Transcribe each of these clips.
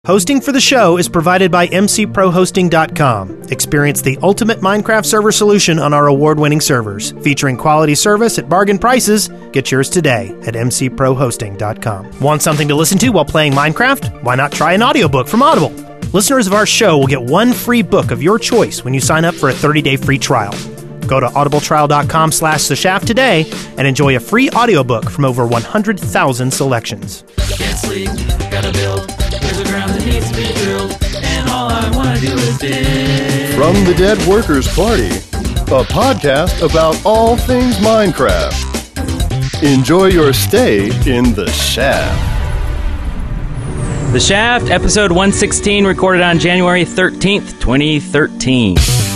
Hosting for the show is provided by mcprohosting.com. Experience the ultimate Minecraft server solution on our award-winning servers. Featuring quality service at bargain prices, get yours today at mcprohosting.com. Want something to listen to while playing Minecraft? Why not try an audiobook from Audible? Listeners of our show will get one free book of your choice when you sign up for a 30-day free trial. Go to audibletrial.com/theshaft today and enjoy a free audiobook from over 100,000 selections. Can't sleep, gotta build. There's a ground that needs to be drilled, and all I wanna do is dig. From the Dead Workers Party, a podcast about all things Minecraft. Enjoy your stay in the Shaft. The Shaft, episode 116, recorded on January 13th, 2013.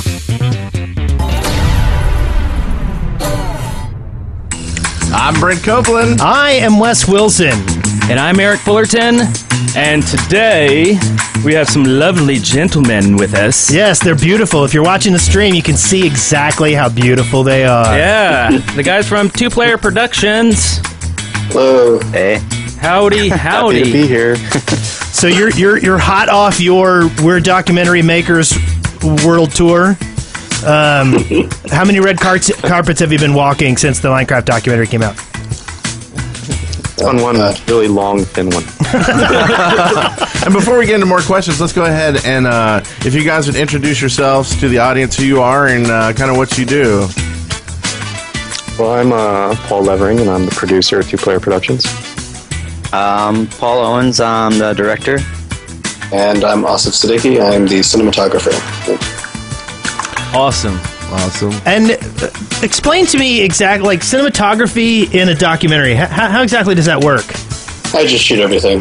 I'm Brent Copeland. I am Wes Wilson. And I'm Eric Fullerton. And today, we have some lovely gentlemen with us. Yes, they're beautiful. If you're watching the stream, you can see exactly how beautiful they are. Yeah, the guys from Two Player Productions. Hello. Hey. Howdy, howdy. Happy to be here. So you're hot off your We're Documentary Makers World Tour. How many red carpets have you been walking since the Minecraft documentary came out? On one really long, thin one. And before we get into more questions, let's go ahead and if you guys would introduce yourselves to the audience, who you are and kind of what you do. Well, I'm Paul Levering, and I'm the producer of Two Player Productions. Paul Owens, I'm the director. And I'm Asif Siddiqui, I'm the cinematographer. Awesome. And explain to me exactly, like, cinematography in a documentary. How exactly does that work? I just shoot everything.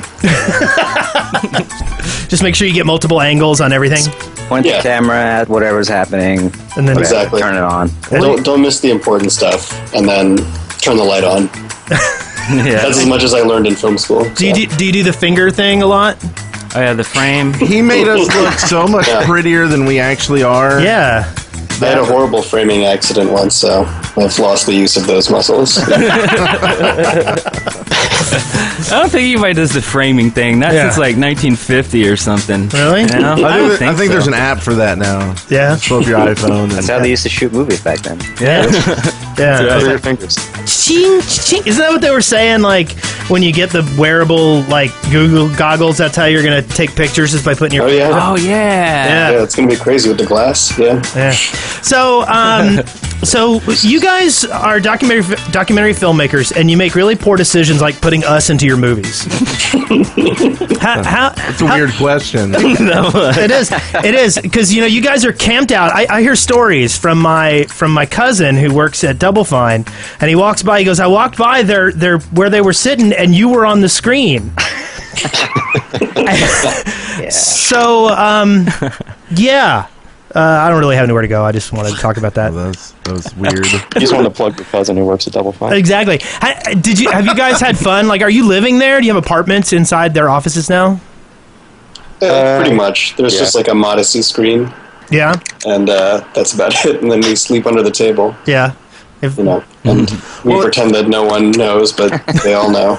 Just make sure you get multiple angles on everything? Point the camera at whatever's happening. And then exactly. Turn it on. Don't miss the important stuff, and then turn the light on. Yeah. That's as much as I learned in film school. Do you do the finger thing a lot? Oh, yeah, the frame. He made us look so much prettier than we actually are. Yeah. I had a horrible framing accident once, so I've lost the use of those muscles. I don't think anybody does the framing thing. Not since like 1950 or something. Really? You know? I think there's an app for that now. Yeah. Pull up your iPhone. That's how they used to shoot movies back then. Yeah. Yeah. Your fingers. Ching, ching. Isn't that what they were saying? Like, when you get the wearable, like, Google goggles, that's how you're going to take pictures, is by putting your... Oh, yeah. Oh, yeah. Yeah, it's going to be crazy with the glass. Yeah. So, so you guys are documentary filmmakers, and you make really poor decisions, like putting us into your movies. That's a weird question. It is, because you guys are camped out. I hear stories from my cousin who works at Double Fine, and he walks by. He goes, "I walked by there where they were sitting, and you were on the screen." So, yeah. I don't really have anywhere to go. I just wanted to talk about that. That was weird. You just want to plug your cousin who works at Double Fine. Exactly. Have you guys had fun? Like, are you living there? Do you have apartments inside their offices now? Pretty much. There's just like a Modesty screen. Yeah. And that's about it. And then we sleep under the table. Yeah. And we pretend that no one knows, but they all know.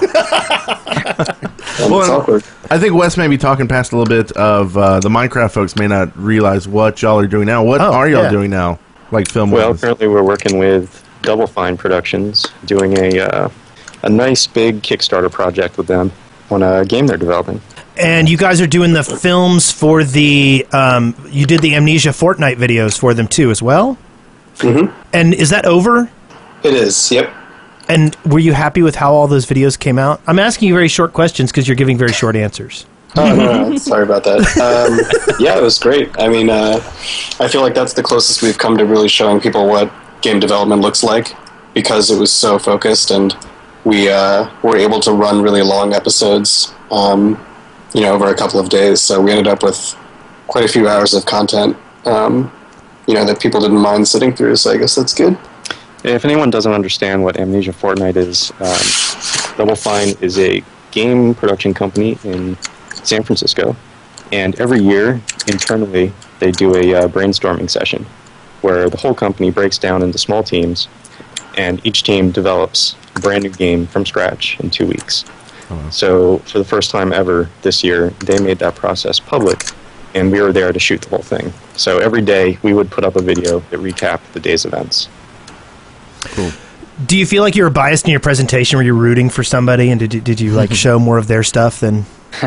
It's awkward. I think Wes may be talking past a little bit of the Minecraft folks may not realize what y'all are doing now. What are y'all doing now, like film-wise? Well, currently we're working with Double Fine Productions, doing a nice big Kickstarter project with them on a game they're developing. And you guys are doing the films for the... you did the Amnesia Fortnite videos for them, too, as well? Mm-hmm. And is that over? It is, yep. And were you happy with how all those videos came out? I'm asking you very short questions because you're giving very short answers. Oh, no, sorry about that. Yeah, it was great. I mean, I feel like that's the closest we've come to really showing people what game development looks like, because it was so focused, and we were able to run really long episodes, over a couple of days. So we ended up with quite a few hours of content, that people didn't mind sitting through. So I guess that's good. If anyone doesn't understand what Amnesia Fortnite is, Double Fine is a game production company in San Francisco, and every year, internally, they do a brainstorming session where the whole company breaks down into small teams, and each team develops a brand new game from scratch in 2 weeks. So for the first time ever this year, they made that process public, and we were there to shoot the whole thing. So every day we would put up a video that recapped the day's events. Cool. Do you feel like you were biased in your presentation? Were you rooting for somebody, and did you like show more of their stuff than?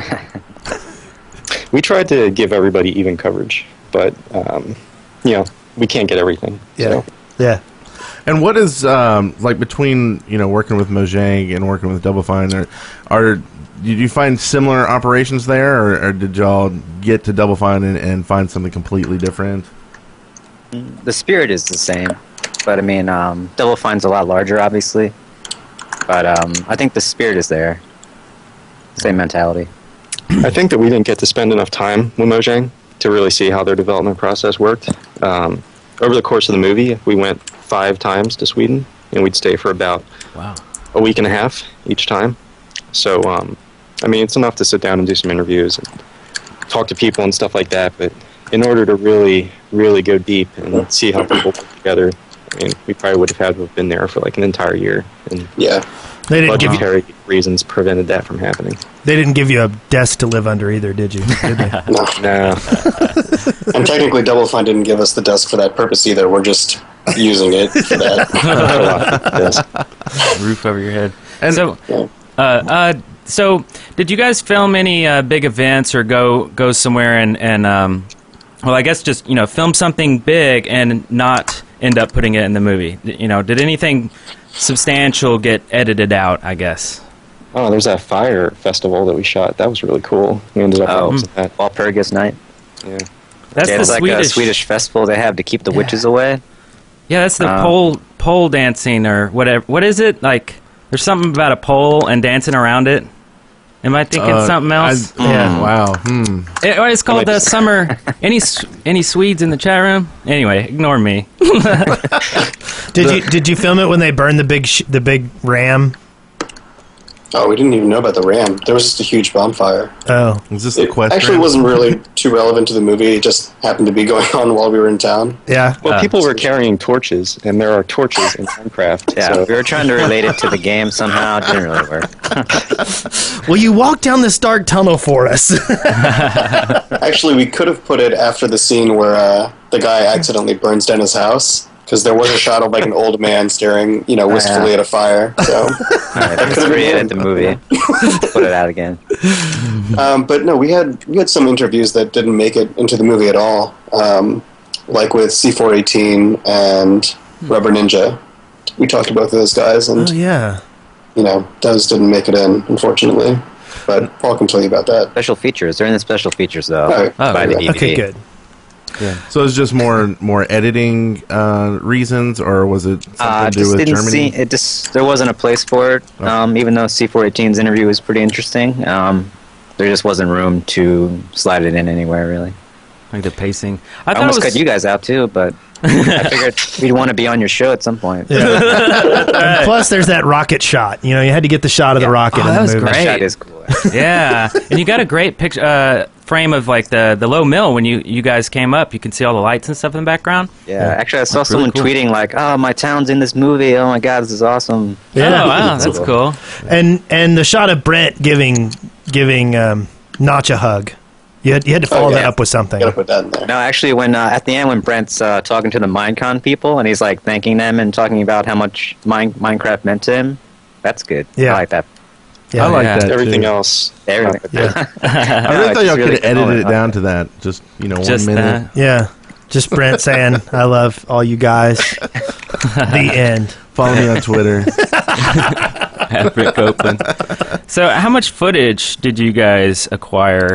We tried to give everybody even coverage, but you know, we can't get everything. Yeah. So. Yeah. And what is like between working with Mojang and working with Double Fine? Did you find similar operations there, or did y'all get to Double Fine and find something completely different? The spirit is the same, but I mean, Double Fine's a lot larger, obviously. But I think the spirit is there. Same mentality. I think that we didn't get to spend enough time with Mojang to really see how their development process worked. Over the course of the movie, we went 5 times to Sweden, and we'd stay for about a week and a half each time. So, I mean, it's enough to sit down and do some interviews and talk to people and stuff like that, but in order to really, really go deep and see how people work together, I mean, we probably would have had to have been there for like an entire year. And they didn't give you budgetary reasons prevented that from happening. They didn't give you a desk to live under either, did you? Did they? No. And technically, Double Fine didn't give us the desk for that purpose either. We're just using it for that. Roof over your head. And So, did you guys film any big events or go somewhere and well, I guess just film something big and not end up putting it in the movie? Did anything substantial get edited out? I guess. Oh, there's that fire festival that we shot. That was really cool. We ended up with that. Walpurgis Night. Yeah. That's the it's like a Swedish festival they have to keep the witches away. Yeah, that's the pole dancing or whatever. What is it? Like, there's something about a pole and dancing around it. Am I thinking something else? Wow. It's called the summer. Any Swedes in the chat room? Anyway, ignore me. Did you film it when they burned the big ram? Oh, we didn't even know about the ram. There was just a huge bonfire. Oh. Is this the quest? Actually, wasn't really too relevant to the movie. It just happened to be going on while we were in town. Yeah. Well, people were carrying torches, and there are torches in Minecraft. Yeah, so. we were trying to relate it to the game somehow. It didn't really work. Well, you walked down this dark tunnel for us. Actually, we could have put it after the scene where the guy accidentally burns down his house. Because there was a shot of like an old man staring, wistfully at a fire. So that could have created the movie. Put it out again. But no, we had some interviews that didn't make it into the movie at all. Like with C418 and Rubber Ninja. We talked to both of those guys, and those didn't make it in, unfortunately. But Paul can tell you about that. Special features. They're in the special features though. By the DVD. Okay, good. Yeah. So it's just more editing reasons, or was it something to do with Germany? There wasn't a place for it. Even though C418's interview was pretty interesting, there just wasn't room to slide it in anywhere, really. Like the pacing. I almost cut you guys out too, but I figured we'd want to be on your show at some point. Yeah. Plus, there's that rocket shot. You had to get the shot of the rocket in the movie. Great. That shot is cool. Yeah, and you got a great picture frame of like the low mill when you guys came up. You can see all the lights and stuff in the background. Yeah, actually, I saw someone tweeting like, "Oh, my town's in this movie. Oh my god, this is awesome." Yeah, wow, that's cool. And the shot of Brent giving Notch a hug. You had to follow that up with something. Gotta put that in there. No, actually, when at the end when Brent's talking to the Minecon people and he's like thanking them and talking about how much Minecraft meant to him, that's good. Yeah. I like that. Yeah, I like that. Everything too. else. Everything. Yeah. I really thought y'all could have edited it down to that. Just 1 minute. That. Yeah. Just Brent saying, "I love all you guys." The end. Follow me on Twitter. At Rick Copeland. So, how much footage did you guys acquire?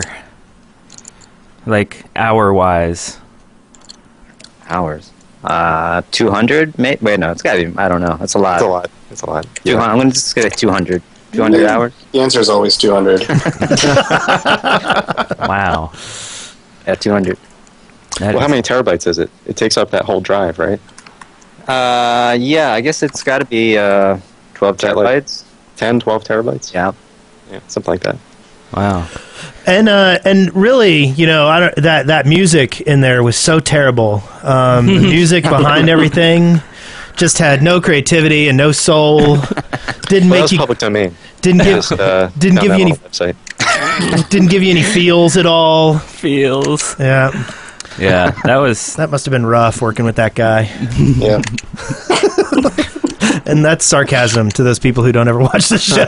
Like hour-wise? Hours. 200? Wait, no, it's gotta be. I don't know. It's a lot. It's a lot. 200. I'm gonna just get 200. 200 hours. The answer is always 200. Wow. Yeah, 200. Well, how many terabytes is it? It takes up that whole drive, right? Yeah, I guess it's got to be 12 terabytes. 10, 12 terabytes? Yeah, something like that. Wow. And really, that music in there was so terrible. The music behind everything just had no creativity and no soul. Didn't Well, make that's you public domain. Didn't give Just, didn't found give that you on any the website. didn't give you any feels at all. Feels. Yeah, Yeah, that was. that must have been rough working with that guy. Yeah. And that's sarcasm to those people who don't ever watch the show.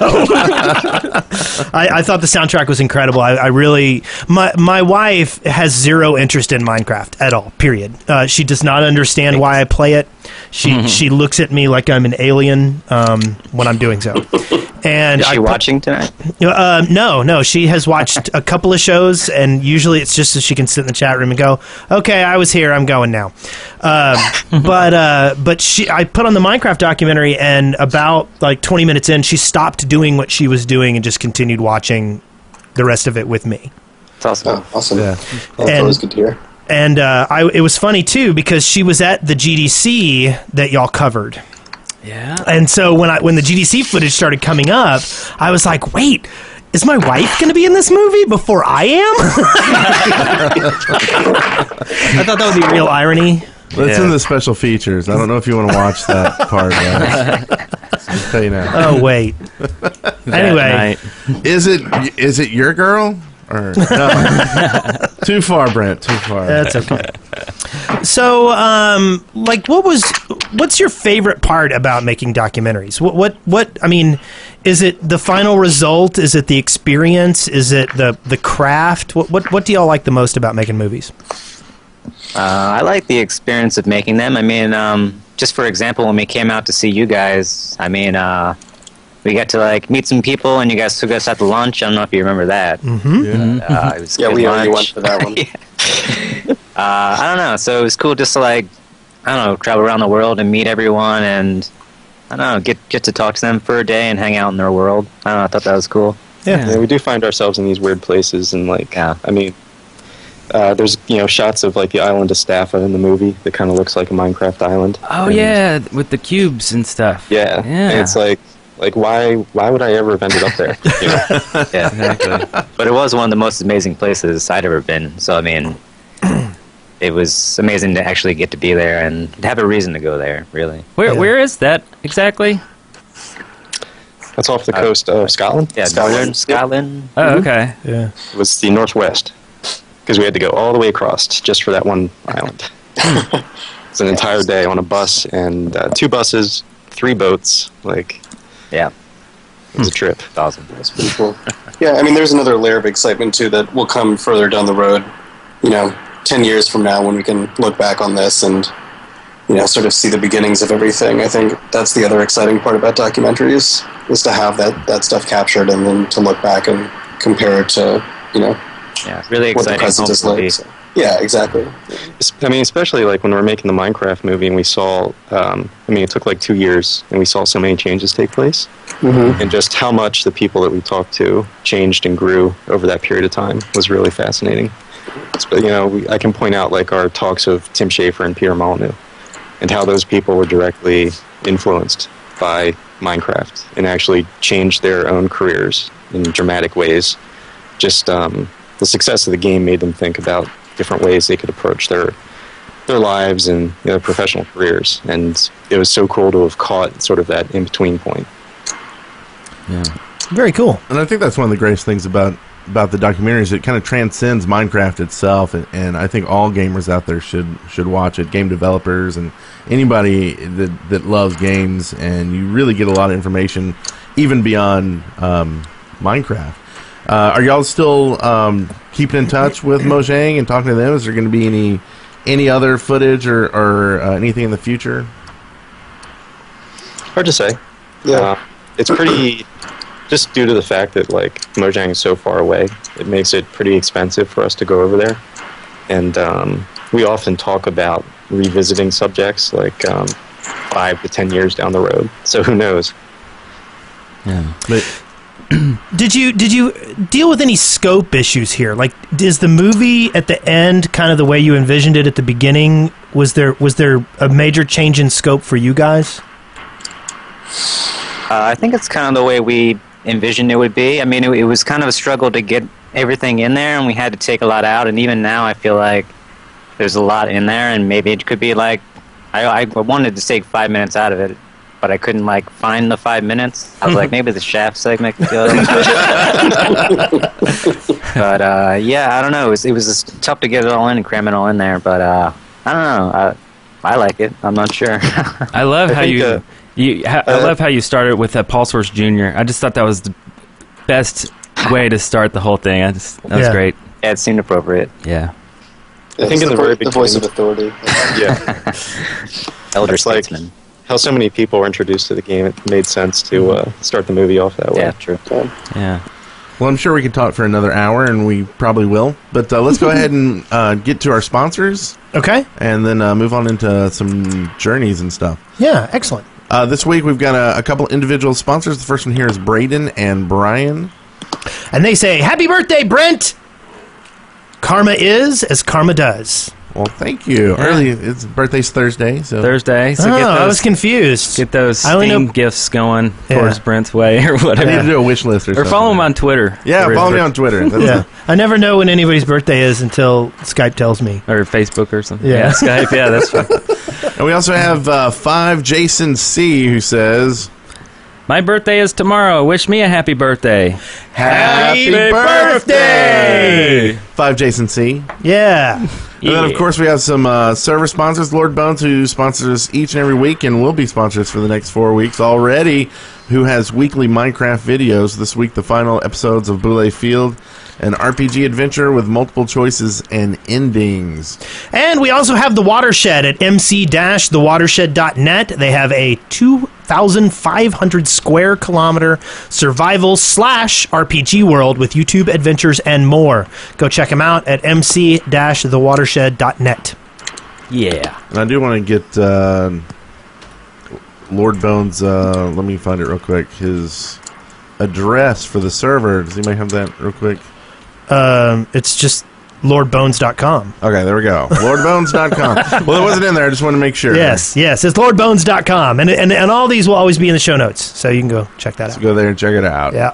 I thought the soundtrack was incredible. I really, my wife has zero interest in Minecraft at all. Period. She does not understand why I play it. She looks at me like I'm an alien when I'm doing so. And Is she watching tonight? No. She has watched a couple of shows, and usually it's just so she can sit in the chat room and go, "Okay, I was here. I'm going now." But I put on the Minecraft documentary, and about like 20 minutes in, she stopped doing what she was doing and just continued watching the rest of it with me. It's awesome. Oh, awesome. Yeah. That's always good to hear. And it was funny too because she was at the GDC that y'all covered. Yeah. And so when the GDC footage started coming up, I was like, wait, is my wife going to be in this movie before I am? I thought that would be real irony. Well, it's in the special features. I don't know if you want to watch that part. I'll tell you now. Oh, wait. Anyway. Is it your girl? Or no? Too far, Brent. Too far. That's okay. So, what's your favorite part about making documentaries? What? I mean, is it the final result? Is it the experience? Is it the craft? What do y'all like the most about making movies? I like the experience of making them. I mean, just for example, when we came out to see you guys, I mean, we got to like meet some people, and you guys took us out to lunch. I don't know if you remember that. Mm-hmm. It was Yeah, good we already lunch. went for that one. I don't know. So it was cool just to like, I don't know, travel around the world and meet everyone, and I don't know, get to talk to them for a day and hang out in their world. I don't know. I thought that was cool. Yeah, we do find ourselves in these weird places, and like, I mean, there's shots of like the island of Staffa in the movie that kind of looks like a Minecraft island. Oh And, yeah, with the cubes and stuff. yeah. And it's like why would I ever have ended up there? You know? Yeah, exactly. But it was one of the most amazing places I'd ever been. So I mean, it was amazing to actually get to be there and to have a reason to go there. Really. Where is that exactly? That's off the coast of Scotland. Yeah, northern Scotland. Oh, okay. Yeah. It was the northwest because we had to go all the way across just for that one island. It's an entire day on a bus and 2 buses, 3 boats. Like, Yeah, it was a trip. it's awesome. That's pretty cool. Yeah, I mean, there's another layer of excitement, too, that will come further down the road, 10 years from now when we can look back on this and, sort of see the beginnings of everything. I think that's the other exciting part about documentaries, is to have that stuff captured and then to look back and compare it to, Yeah, really what the exciting. present is hopefully. like. So, yeah, exactly. I mean, especially like when we were making the Minecraft movie and we saw, it took like 2 years and we saw so many changes take place. Mm-hmm. And just how much the people that we talked to changed and grew over that period of time was really fascinating. But, I can point out like our talks of Tim Schafer and Peter Molyneux and how those people were directly influenced by Minecraft and actually changed their own careers in dramatic ways. Just the success of the game made them think about different ways they could approach their lives and their professional careers. And it was so cool to have caught sort of that in-between point. Yeah. Very cool. And I think that's one of the greatest things about the documentaries. It kind of transcends Minecraft itself, and I think all gamers out there should watch it. Game developers and anybody that loves games, and you really get a lot of information even beyond Minecraft. Are y'all still keeping in touch with Mojang and talking to them? Is there going to be any other footage or anything in the future? Hard to say. Yeah. It's pretty, just due to the fact that like Mojang is so far away, it makes it pretty expensive for us to go over there. And we often talk about revisiting subjects like 5 to 10 years down the road. So who knows? Yeah. But Did you deal with any scope issues here? Like, is the movie at the end kind of the way you envisioned it at the beginning? Was there a major change in scope for you guys? I think it's kind of the way we envisioned it would be. I mean, it was kind of a struggle to get everything in there, and we had to take a lot out. And even now, I feel like there's a lot in there, and maybe it could be like I wanted to take 5 minutes out of it, but I couldn't like find the 5 minutes. I was like, maybe the Shaft segment could go. But yeah, I don't know. It was just tough to get it all in and cram it all in there. But I don't know. I like it. I'm not sure. I love how I love how you started with Paul Source Jr. I just thought that was the best way to start the whole thing. That was great. Yeah, it seemed appropriate. Yeah. I think in the very the voice of authority. Yeah. Elder It's like statesman. how so many people were introduced to the game. It made sense to start the movie off that way. Yeah, true. Yeah. Well, I'm sure we could talk for another hour, and we probably will. But let's go ahead and get to our sponsors. Okay. And then move on into some journeys and stuff. Yeah, excellent. This week, we've got a couple individual sponsors. The first one here is Braden and Brian. And they say, happy birthday, Brent! Karma is as karma does. Well, thank you. Yeah. It's birthday's Thursday. So Thursday. So get those, I was confused. Get those I only Steam know- gifts going towards Brent's way or I whatever. need to do a wish list or something. Or follow him on Twitter. Yeah, follow me on Twitter. That's Yeah. I never know when anybody's birthday is until Skype tells me. Or Facebook or something. Yeah. Skype. Yeah, that's fine. And we also have 5 Jason C, who says, My birthday is tomorrow. Wish me a happy birthday. Happy birthday! 5 Jason C. Yeah. And then, of course, we have some server sponsors. Lord Bones, who sponsors each and every week and will be sponsors for the next 4 weeks already, who has weekly Minecraft videos. This week, the final episodes of Boule Field, an RPG adventure with multiple choices and endings. And we also have The Watershed at mc-thewatershed.net. They have a 2,500 square kilometer survival / RPG world with YouTube adventures and more. Go check them out at mc-thewatershed.net. Yeah. And I do want to get Lord Bones, let me find it real quick, his address for the server. Does anybody have that real quick? It's just lordbones.com. Okay, there we go. Lordbones.com. Well, it wasn't in there. I just wanted to make sure. Yes, it's lordbones.com. And all these will always be in the show notes, so you can go check that So out. go there and check it out. Yeah.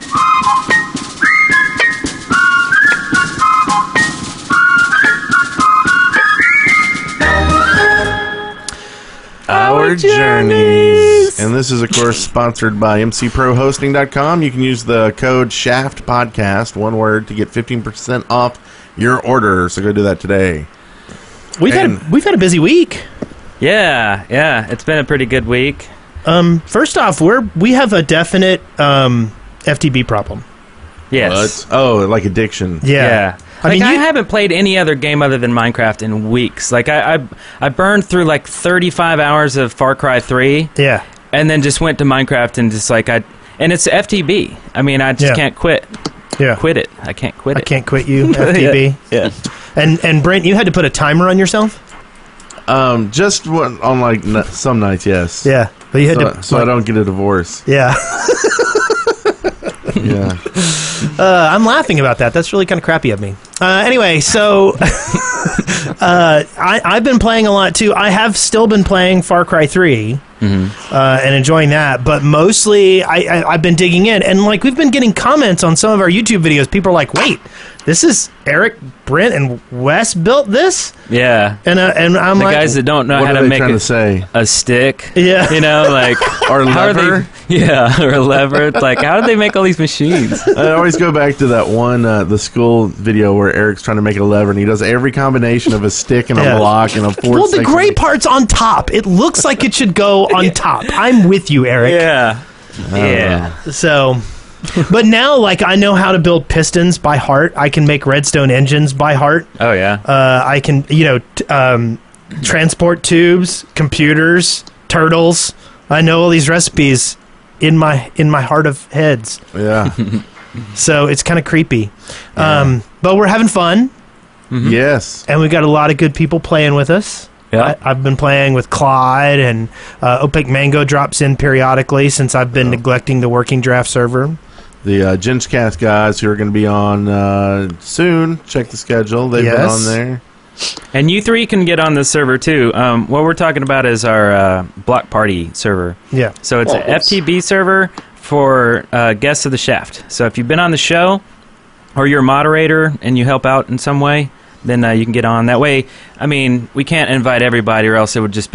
Our journeys. And this is, of course, sponsored by mcprohosting.com. You can use the code SHAFTPODCAST, one word, to get 15% off your order. So go do that today. We've had a busy week. Yeah. It's been a pretty good week. First off, we have a definite FTB problem. Yes. What? Oh, like addiction. Yeah. I mean, I haven't played any other game other than Minecraft in weeks. Like, I burned through like 35 hours of Far Cry 3. Yeah. And then just went to Minecraft and just like, and it's FTB. I mean, I just can't quit. Yeah. Quit it. I can't quit it. I can't quit you, FTB. Yeah. And Brent, you had to put a timer on yourself? Just on like some nights, yes. Yeah. But you had so I don't get a divorce. Yeah. Yeah. I'm laughing about that. That's really kind of crappy of me. Anyway, so I've been playing a lot too. I have still been playing Far Cry 3 and enjoying that, but mostly I've been digging in. And like we've been getting comments on some of our YouTube videos. People are like, "Wait, this is Eric, Brent, and Wes built this?" Yeah. And I'm the like, guys that don't know What how are to they make trying to say? a stick. Yeah. You know, like Or how are lever? or a lever. It's like, how did they make all these machines? I always go back to that one, the school video where Eric's trying to make a lever, and he does every combination of a stick and a Yeah. block and a force. well, the gray part's on top. It looks like it should go on top. I'm with you, Eric. Yeah. Yeah. So, but now, like, I know how to build pistons by heart. I can make redstone engines by heart. Oh, yeah. I can, transport tubes, computers, turtles. I know all these recipes in my heart of heads. Yeah. So it's kind of creepy. But we're having fun, Yes. and we've got a lot of good people playing with us. Yeah. I've been playing with Clyde, and Opaque Mango drops in periodically since I've been neglecting the working draft server. The Genscast guys who are going to be on soon. Check the schedule. They've been Yes. on there. And you three can get on the server, too. What we're talking about is our Block Party server. Yeah. So it's an FTB server for guests of the Shaft. So if you've been on the show or you're a moderator and you help out in some way, then you can get on. That way, I mean, we can't invite everybody or else it would just be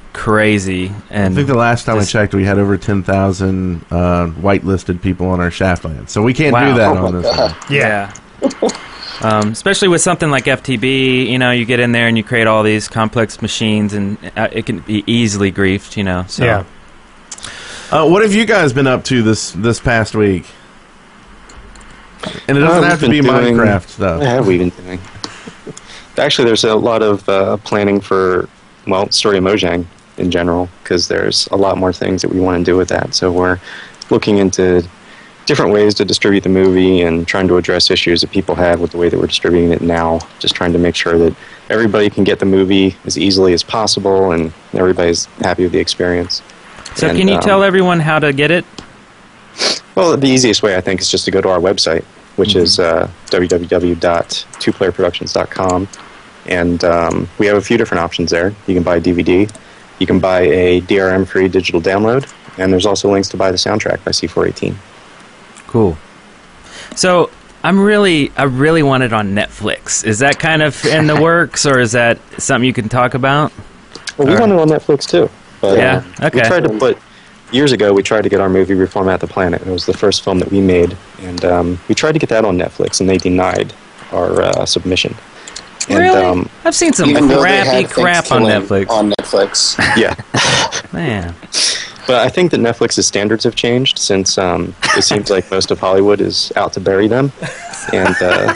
crazy. And I think the last time I checked, we had over 10,000 whitelisted people on our Shaftland. So we can't do that on this one. Yeah. Especially with something like FTB, you get in there and you create all these complex machines, and it can be easily griefed, So. Yeah. What have you guys been up to this past week? And it doesn't have to be Minecraft stuff. What have we been doing? Actually, there's a lot of planning for, Story of Mojang in general, because there's a lot more things that we want to do with that. So we're looking into different ways to distribute the movie and trying to address issues that people have with the way that we're distributing it now. Just trying to make sure that everybody can get the movie as easily as possible and everybody's happy with the experience. So can you tell everyone how to get it? Well, the easiest way, I think, is just to go to our website, which is www.twoplayerproductions.com. And we have a few different options there. You can buy a DVD. You can buy a DRM-free digital download. And there's also links to buy the soundtrack by C418. Cool. So I really want it on Netflix. Is that kind of in the works, or is that something you can talk about? Well, we want it on Netflix too. But, yeah. Okay. Years ago, we tried to get our movie Reformat the Planet. It was the first film that we made, and we tried to get that on Netflix, and they denied our submission. And, really? I've seen some crappy crap on Netflix. On Netflix. Yeah. Man. But I think that Netflix's standards have changed since it seems like most of Hollywood is out to bury them. And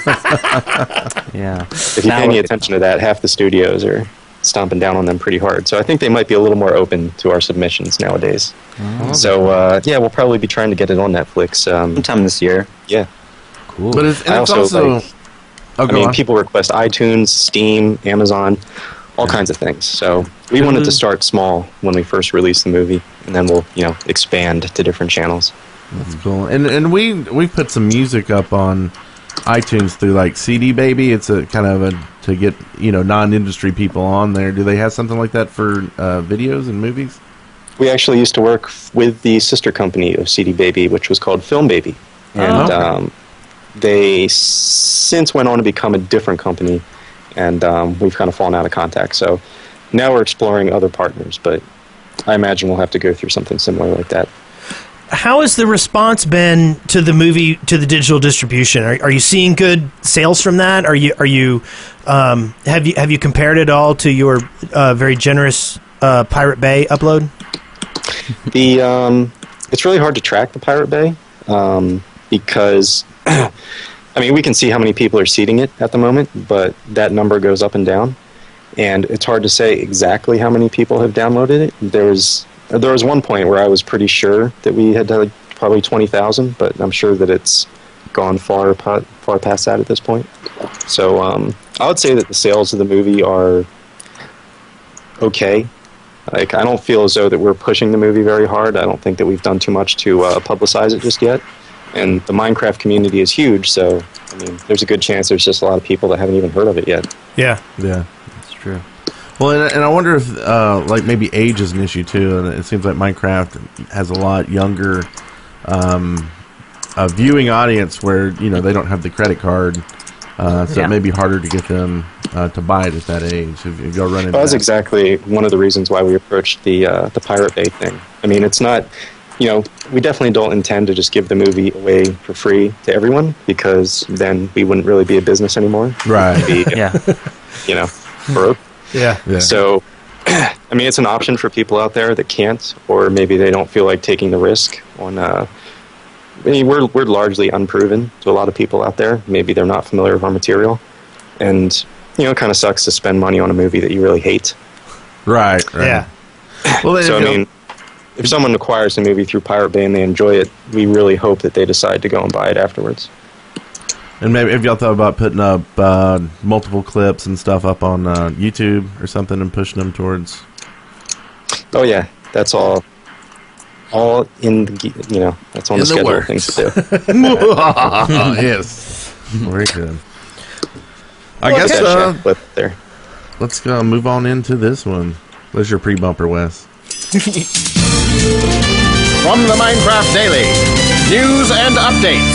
yeah, if you pay any attention to that, half the studios are stomping down on them pretty hard. So I think they might be a little more open to our submissions nowadays. So we'll probably be trying to get it on Netflix sometime this year. Yeah. Cool. But it's also people request iTunes, Steam, Amazon, all kinds of things. So we wanted to start small when we first released the movie, and then we'll expand to different channels. That's cool. And we put some music up on iTunes through like CD Baby. It's a kind of to get non-industry people on there. Do they have something like that for videos and movies? We actually used to work with the sister company of CD Baby, which was called Film Baby, and they since went on to become a different company, and we've kind of fallen out of contact. So now we're exploring other partners, but I imagine we'll have to go through something similar like that. How has the response been to the movie, to the digital distribution? Are you seeing good sales from that? Have you compared it all to your very generous Pirate Bay upload? It's really hard to track the Pirate Bay because we can see how many people are seeding it at the moment, but that number goes up and down, and it's hard to say exactly how many people have downloaded it. There was one point where I was pretty sure that we had probably 20,000, but I'm sure that it's gone far past that at this point. So I would say that the sales of the movie are okay. I don't feel as though that we're pushing the movie very hard. I don't think that we've done too much to publicize it just yet. And the Minecraft community is huge, so there's a good chance there's just a lot of people that haven't even heard of it yet. Yeah, that's true. Well, and I wonder if maybe age is an issue too. And it seems like Minecraft has a lot younger viewing audience where they don't have the credit card, so it may be harder to get them to buy it at that age. If you go run into that's exactly one of the reasons why we approached the Pirate Bay thing. It's not. We definitely don't intend to just give the movie away for free to everyone, because then we wouldn't really be a business anymore. Right. We'd be, broke. Yeah. So, it's an option for people out there that can't, or maybe they don't feel like taking the risk on. We're largely unproven to a lot of people out there. Maybe they're not familiar with our material, and it kind of sucks to spend money on a movie that you really hate. Right. Yeah. Well, so if someone acquires the movie through Pirate Bay and they enjoy it, we really hope that they decide to go and buy it afterwards. And maybe if y'all thought about putting up multiple clips and stuff up on YouTube or something and pushing them towards. Oh yeah, that's all in the that's on the schedule of things to do. Yes, very good. I guess let's go move on into this one. What's your pre-bumper, Wes? From the Minecraft Daily, news and updates.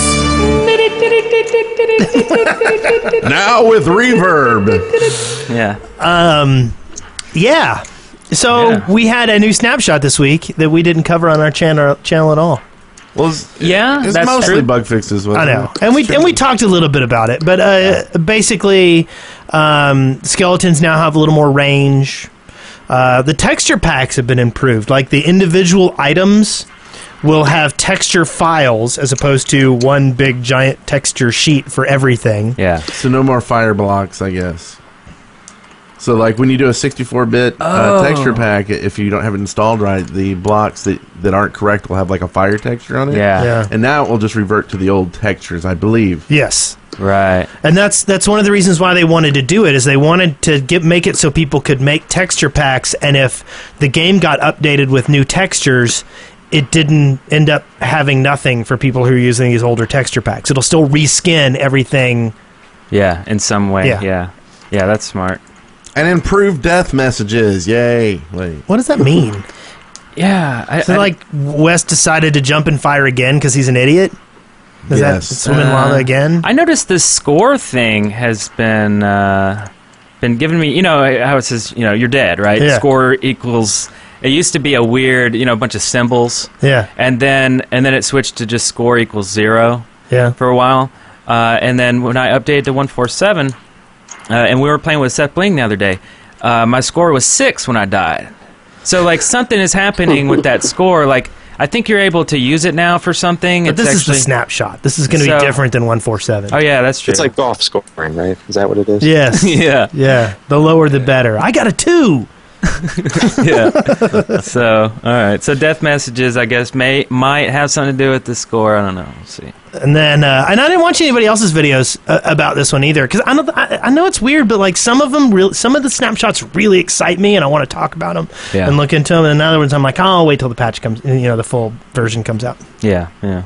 Now with reverb. Yeah. So we had a new snapshot this week that we didn't cover on our channel at all. Well, it's that's mostly true. bug fixes. I know, and we talked a little bit about it, but basically, skeletons now have a little more range. The texture packs have been improved. Like the individual items will have texture files as opposed to one big giant texture sheet for everything. Yeah. So no more fire blocks, I guess. So like when you do a 64-bit texture pack, if you don't have it installed right, the blocks that aren't correct will have like a fire texture on it. Yeah. And now it will just revert to the old textures, I believe. Yes. Right. And that's one of the reasons why they wanted to do it, is they wanted to make it so people could make texture packs, and if the game got updated with new textures, it didn't end up having nothing for people who are using these older texture packs. It'll still reskin everything. Yeah, in some way. Yeah. Yeah, that's smart. And improved death messages. Yay. Wait. What does that mean? Yeah. So like Wes decided to jump in fire again because he's an idiot? Is that Yes. swim in lava again? I noticed this score thing has been giving me, how it says, you're dead, right? Yeah. Score equals, it used to be a weird, bunch of symbols. Yeah. And then it switched to just score equals 0 Yeah. for a while. And then when I updated to 147, and we were playing with Seth Bling the other day, my score was 6 when I died. So, like, something is happening with that score. Like, I think you're able to use it now for something. But this is the snapshot. This is going to be different than 147. Oh, yeah, that's true. It's like golf scoring, right? Is that what it is? Yes. Yeah. Yeah. The lower the better. I got a 2. Yeah. So, all right. So, death messages, I guess, might have something to do with the score. I don't know. We'll see. And then, and I didn't watch anybody else's videos about this one either, because I know it's weird, but like some of the snapshots really excite me, and I want to talk about them and look into them. And other ones, I'm like, I'll wait till the patch comes, the full version comes out. Yeah, yeah.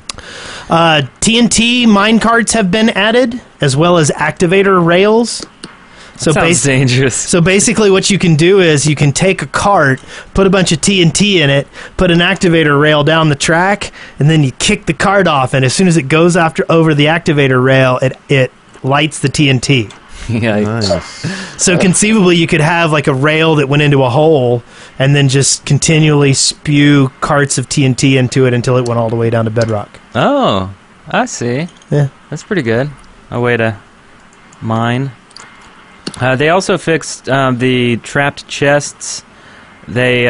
TNT minecarts have been added, as well as activator rails. So Sounds dangerous. So basically what you can do is you can take a cart, put a bunch of TNT in it, put an activator rail down the track, and then you kick the cart off, and as soon as it goes over the activator rail, it lights the TNT. Yeah. Nice. So conceivably you could have like a rail that went into a hole and then just continually spew carts of TNT into it until it went all the way down to bedrock. Oh, I see. Yeah. That's pretty good. A way to mine. They also fixed the trapped chests. They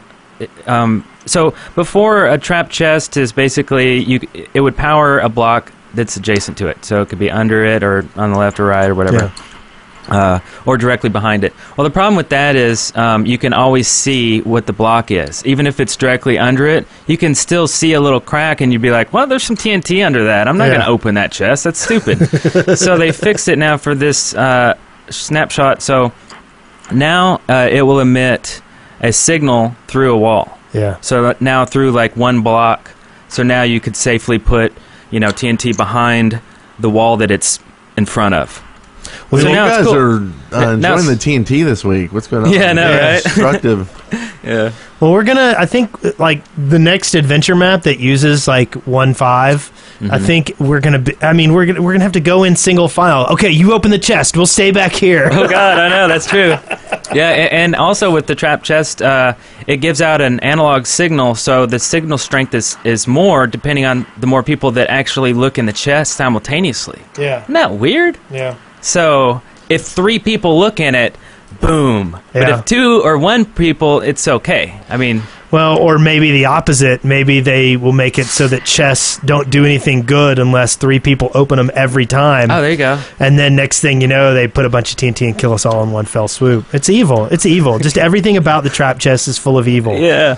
so before, a trapped chest is basically it would power a block that's adjacent to it, so it could be under it or on the left or right or whatever, or directly behind it. Well, the problem with that is you can always see what the block is, even if it's directly under it. You can still see a little crack, and you'd be like, "Well, there's some TNT under that. I'm not going to open that chest. That's stupid." So they fixed it now for this snapshot. So now it will emit a signal through a wall. Yeah. So now through like one block. So now you could safely put TNT behind the wall that it's in front of. Well, so you now guys it's cool. are enjoying the TNT this week. What's going on? Yeah, I know, right? Destructive. Yeah. Well, I think, like, the next adventure map that uses, like, 1.5, I think we're going to have to go in single file. Okay, you open the chest. We'll stay back here. Oh, God, I know. That's true. Yeah, and also with the trap chest, it gives out an analog signal, so the signal strength is more depending on the more people that actually look in the chest simultaneously. Yeah. Isn't that weird? Yeah. So if 3 people look in it, boom. But Yeah. if 2 or 1 people, it's okay. I mean... Well, or maybe the opposite. Maybe they will make it so that chests don't do anything good unless 3 people open them every time. Oh, there you go. And then next thing you know, they put a bunch of TNT and kill us all in one fell swoop. It's evil. It's evil. Just everything about the trap chest is full of evil. Yeah.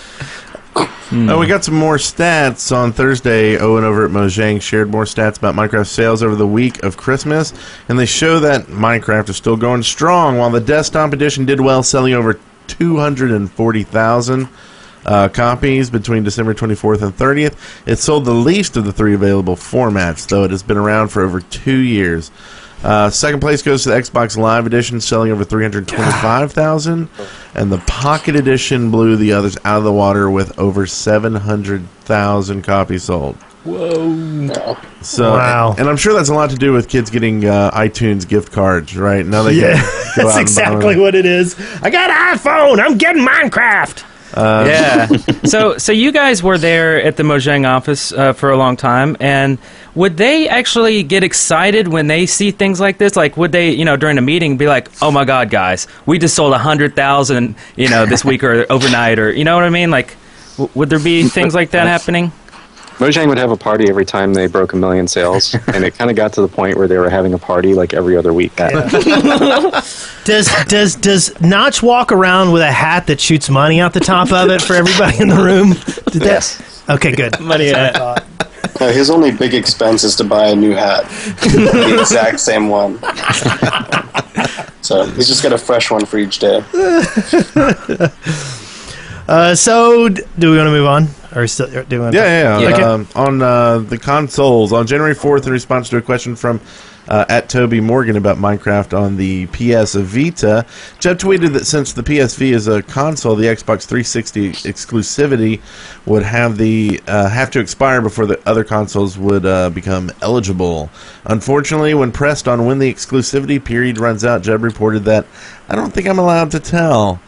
We got some more stats on Thursday. Owen over at Mojang shared more stats about Minecraft sales over the week of Christmas, and they show that Minecraft is still going strong, while the desktop edition did well, selling over 240,000 copies between December 24th and 30th. It sold the least of the 3 available formats, though it has been around for over 2 years. Second place goes to the Xbox Live Edition, selling over 325,000, and the Pocket Edition blew the others out of the water with over 700,000 copies sold. No. So, Wow. and I'm sure that's a lot to do with kids getting iTunes gift cards, right? Now they Yeah, can go out that's and buy exactly them. what it is. I got an iPhone. I'm getting Minecraft. Yeah. So you guys were there at the Mojang office for a long time, and would they actually get excited when they see things like this? Like, would they, during a meeting, be like, "Oh my God, guys, we just sold 100,000, this week or overnight," or you know what I mean? Like, would there be things like that happening? Mojang would have a party every time they broke 1 million sales, and it kind of got to the point where they were having a party like every other week. Does Notch walk around with a hat that shoots money out the top of it for everybody in the room? Yes. Okay, good. Money hat. No, his only big expense is to buy a new hat. The exact same one. So he's just got a fresh one for each day. So, do we want to move on? Or still do we want to Yeah. Okay. On the consoles, on January 4th, in response to a question from at Toby Morgan about Minecraft on the PS Vita, Jeff tweeted that since the PSV is a console, the Xbox 360 exclusivity would have to expire before the other consoles would become eligible. Unfortunately, when pressed on when the exclusivity period runs out, Jeb reported that, "I don't think I'm allowed to tell."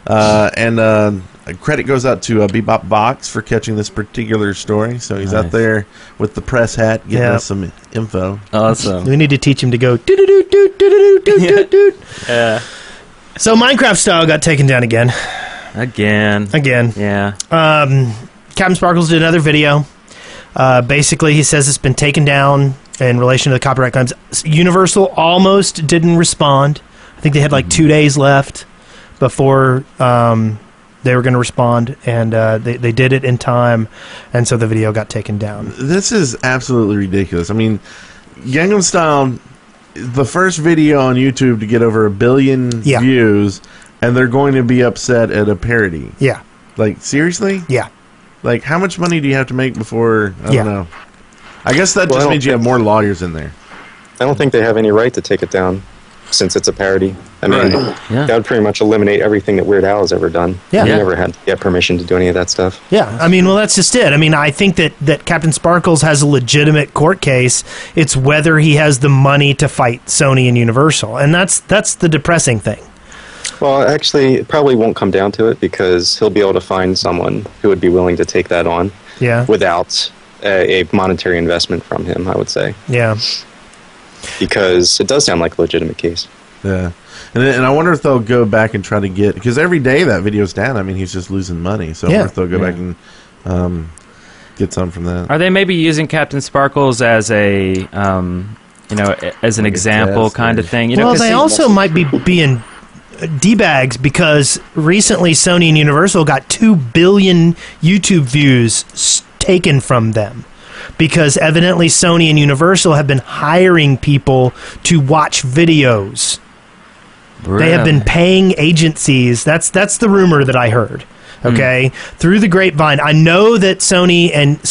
Credit goes out to Bebop Box for catching this particular story. So he's out there with the press hat getting us some info. Awesome. We need to teach him to go do-do-do-do-do-do-do-do-do. Yeah. So Minecraft Style got taken down again. Again. Yeah. Captain Sparkles did another video. Basically, he says it's been taken down in relation to the copyright claims. Universal almost didn't respond. I think they had like 2 days left before they were going to respond, and they did it in time, and so the video got taken down. This is absolutely ridiculous. I mean, Gangnam Style, the first video on YouTube to get over 1 billion views, and they're going to be upset at a parody. Yeah. Like, seriously? Yeah. Like, how much money do you have to make before, I don't know. I guess that just means you have more lawyers in there. I don't think they have any right to take it down, since it's a parody. I mean, that would pretty much eliminate everything that Weird Al has ever done. Yeah. He never had permission to do any of that stuff. Yeah, I mean, well, that's just it. I mean, I think that Captain Sparkles has a legitimate court case. It's whether he has the money to fight Sony and Universal, and that's the depressing thing. Well, actually, it probably won't come down to it, because he'll be able to find someone who would be willing to take that on without a monetary investment from him, I would say. Yeah. Because it does sound like a legitimate case. Yeah. And I wonder if they'll go back and try to get... Because every day that video's down, I mean, he's just losing money. So I wonder if they'll go back and get some from that. Are they maybe using Captain Sparkles as a, as an example kind of thing? Well, they also might be being D-bags, because recently Sony and Universal got 2 billion YouTube views taken from them. Because evidently Sony and Universal have been hiring people to watch videos. Really? They have been paying agencies. That's the rumor that I heard. Okay, through the grapevine, I know that Sony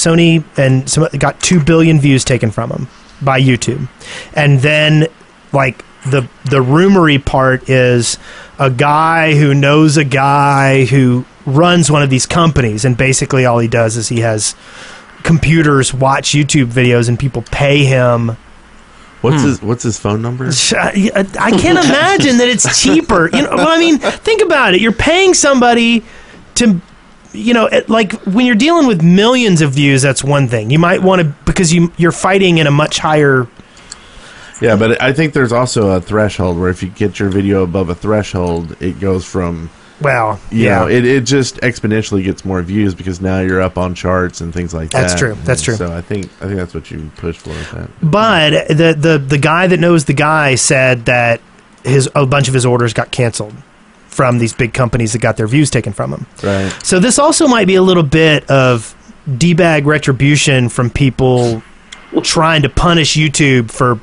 got 2 billion views taken from them by YouTube, and then like the rumory part is a guy who knows a guy who runs one of these companies, and basically all he does is he has computers watch YouTube videos and people pay him. What's his phone number? I can't imagine that it's cheaper. Well, I mean, think about it. You're paying somebody to, like when you're dealing with millions of views, that's one thing. You might want to, because you're fighting in a much higher. Yeah, but I think there's also a threshold where if you get your video above a threshold, it goes from... Well, it just exponentially gets more views because now you're up on charts and things like that. That's true. That's true. So I think that's what you push for with that. But the guy that knows the guy said that a bunch of his orders got canceled from these big companies that got their views taken from him. Right. So this also might be a little bit of D-bag retribution from people trying to punish YouTube for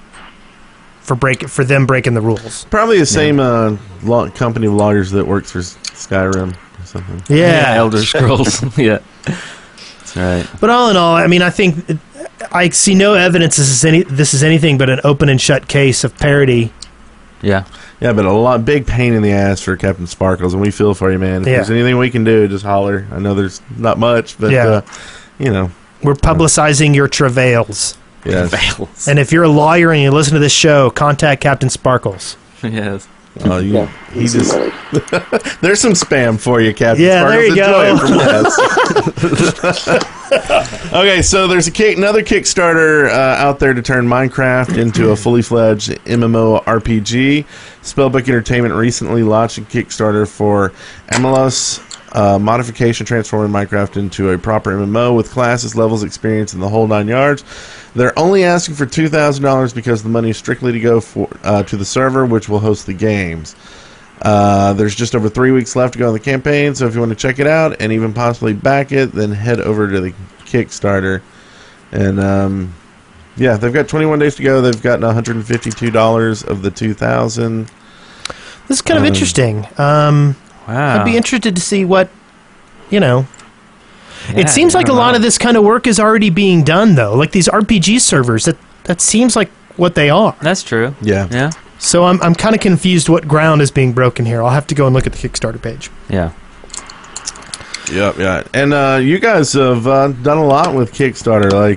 them breaking the rules. Probably the same company of lawyers that works for Skyrim or something. Yeah. Elder Scrolls. Yeah. That's right. But all in all, I mean, I think I see no evidence this is anything but an open and shut case of parody. Yeah. Yeah, but big pain in the ass for Captain Sparkles, and we feel for you, man. If there's anything we can do, just holler. I know there's not much, but, We're publicizing your travails. Yes. And if you're a lawyer and you listen to this show, contact Captain Sparkles. Yes. Oh, Yeah, he just there's some spam for you, Captain. Yeah, Sparkles. there you Enjoy go. it from Les. Okay, so there's another Kickstarter out there to turn Minecraft into a fully fledged MMO RPG. Spellbook Entertainment recently launched a Kickstarter for Amelos, modification transforming Minecraft into a proper MMO with classes, levels, experience, and the whole 9 yards. They're only asking for $2,000 because the money is strictly to go to the server, which will host the games. There's just over 3 weeks left to go in the campaign, so if you want to check it out and even possibly back it, then head over to the Kickstarter. And yeah, they've got 21 days to go. They've gotten $152 of the $2,000. This is kind of interesting. Wow. I'd be interested to see what, Yeah, it seems like a lot know. of this kind of work is already being done, though. Like these RPG servers, that seems like what they are. That's true. Yeah. Yeah. So I'm kind of confused what ground is being broken here. I'll have to go and look at the Kickstarter page. Yeah. Yep, yeah. And you guys have done a lot with Kickstarter. Like,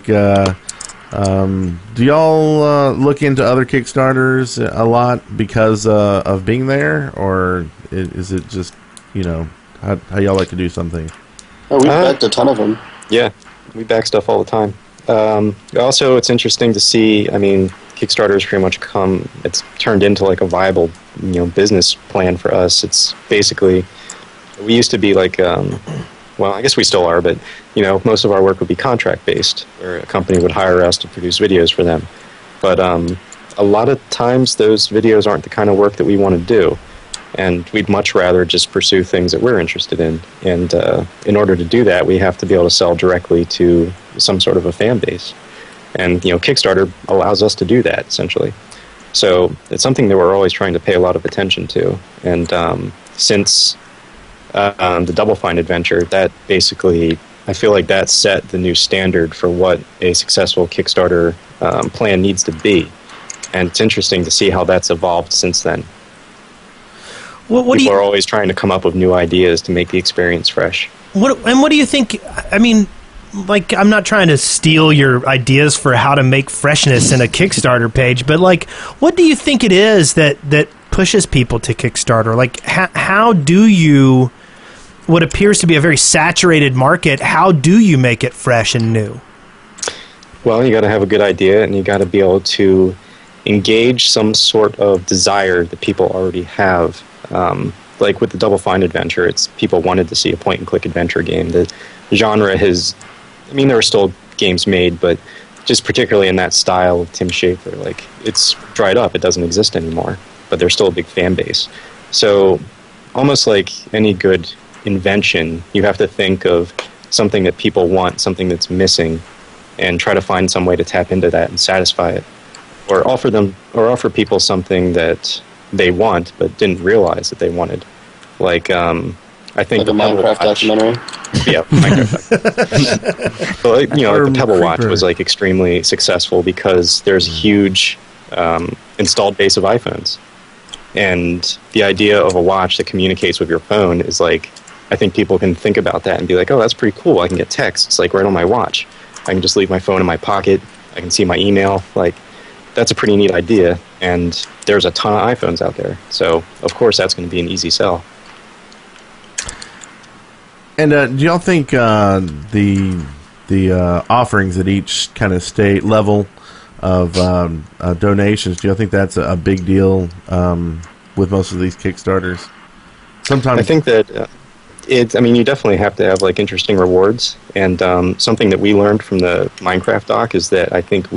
do y'all look into other Kickstarters a lot because of being there? Or is it just, how y'all like to do something? Oh, we've backed a ton of them. Yeah, we back stuff all the time. Also, it's interesting to see, Kickstarter's pretty much it's turned into like a viable, business plan for us. It's basically, we used to be like, well, I guess we still are, but, most of our work would be contract-based, where a company would hire us to produce videos for them. But a lot of times those videos aren't the kind of work that we want to do. And we'd much rather just pursue things that we're interested in. And in order to do that, we have to be able to sell directly to some sort of a fan base. And, Kickstarter allows us to do that, essentially. So it's something that we're always trying to pay a lot of attention to. And since the Double Fine adventure, that basically, I feel like that set the new standard for what a successful Kickstarter plan needs to be. And it's interesting to see how that's evolved since then. What People are always trying to come up with new ideas to make the experience fresh. What do you think? I'm not trying to steal your ideas for how to make freshness in a Kickstarter page, but what do you think it is that pushes people to Kickstarter? Like, how do you, what appears to be a very saturated market, how do you make it fresh and new? Well, you got to have a good idea, and you got to be able to engage some sort of desire that people already have. Like with the Double Fine adventure, it's people wanted to see a point-and-click adventure game. The genre has, there are still games made, but just particularly in that style of Tim Schafer, it's dried up. It doesn't exist anymore, but there's still a big fan base. So almost like any good invention, you have to think of something that people want, something that's missing, and try to find some way to tap into that and satisfy it, or offer people something that they want but didn't realize that they wanted. I think like a Minecraft documentary. Yeah, Minecraft. But, the Pebble Watch was extremely successful because there's a huge installed base of iPhones, and the idea of a watch that communicates with your phone is I think people can think about that and be like, oh, that's pretty cool. I can get texts right on my watch. I can just leave my phone in my pocket. I can see my email. That's a pretty neat idea, and there's a ton of iPhones out there. So, of course, that's going to be an easy sell. And do y'all think the offerings at each kind of state level of donations, do y'all think that's a big deal with most of these Kickstarters? Sometimes I think that you definitely have to have interesting rewards, and something that we learned from the Minecraft doc is that I think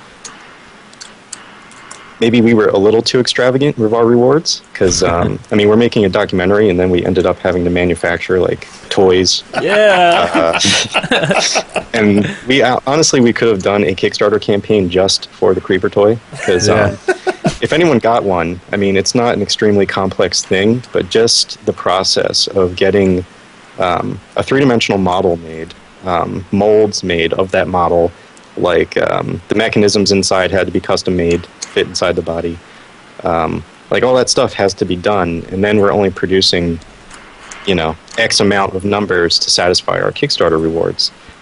maybe we were a little too extravagant with our rewards, because we're making a documentary and then we ended up having to manufacture toys. Yeah. And we honestly could have done a Kickstarter campaign just for the Creeper toy, because if anyone got one, it's not an extremely complex thing, but just the process of getting a three-dimensional model made, molds made of that model, the mechanisms inside had to be custom made to fit inside the body. All that stuff has to be done, and then we're only producing, X amount of numbers to satisfy our Kickstarter rewards.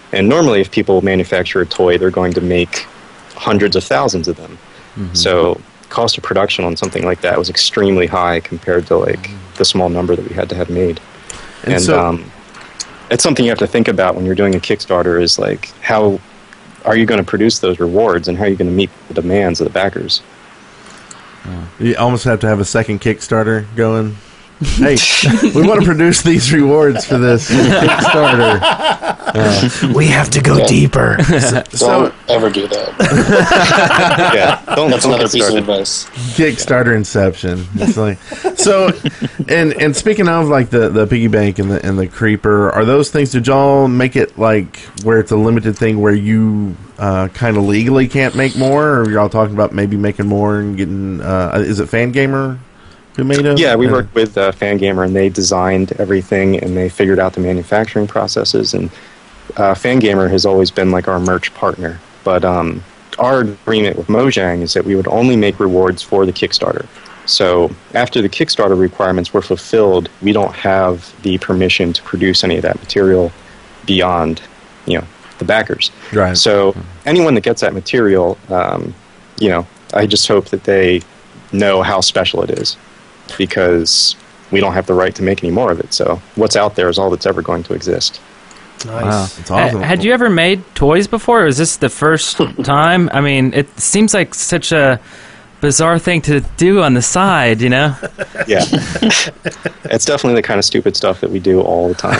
And normally, if people manufacture a toy, they're going to make hundreds of thousands of them. So cost of production on something like that was extremely high compared to like the small number that we had to have made. And so, it's something you have to think about when you're doing a Kickstarter is like, how are you going to produce those rewards and how are you going to meet the demands of the backers? you almost have to have a second Kickstarter going. Hey, we want to produce these rewards for this Kickstarter. We have to go deeper. Don't ever do that. That's another piece of advice. Kickstarter inception. It's like, so, and speaking of like the piggy bank and the creeper, are those things? Did y'all make it like where it's a limited thing where you kind of legally can't make more, or y'all talking about maybe making more and getting? Is it Fangamer? Who made it? Yeah, we worked with Fangamer, and they designed everything, and they figured out the manufacturing processes. And Fangamer has always been like our merch partner. But our agreement with Mojang is that we would only make rewards for the Kickstarter. So after the Kickstarter requirements were fulfilled, we don't have the permission to produce any of that material beyond, the backers. Right. So anyone that gets that material, I just hope that they know how special it is, because we don't have the right to make any more of it. So what's out there is all that's ever going to exist. Nice. Wow, it's awesome. Had you ever made toys before, or is this the first time? I mean, it seems like such a bizarre thing to do on the side, Yeah. It's definitely the kind of stupid stuff that we do all the time.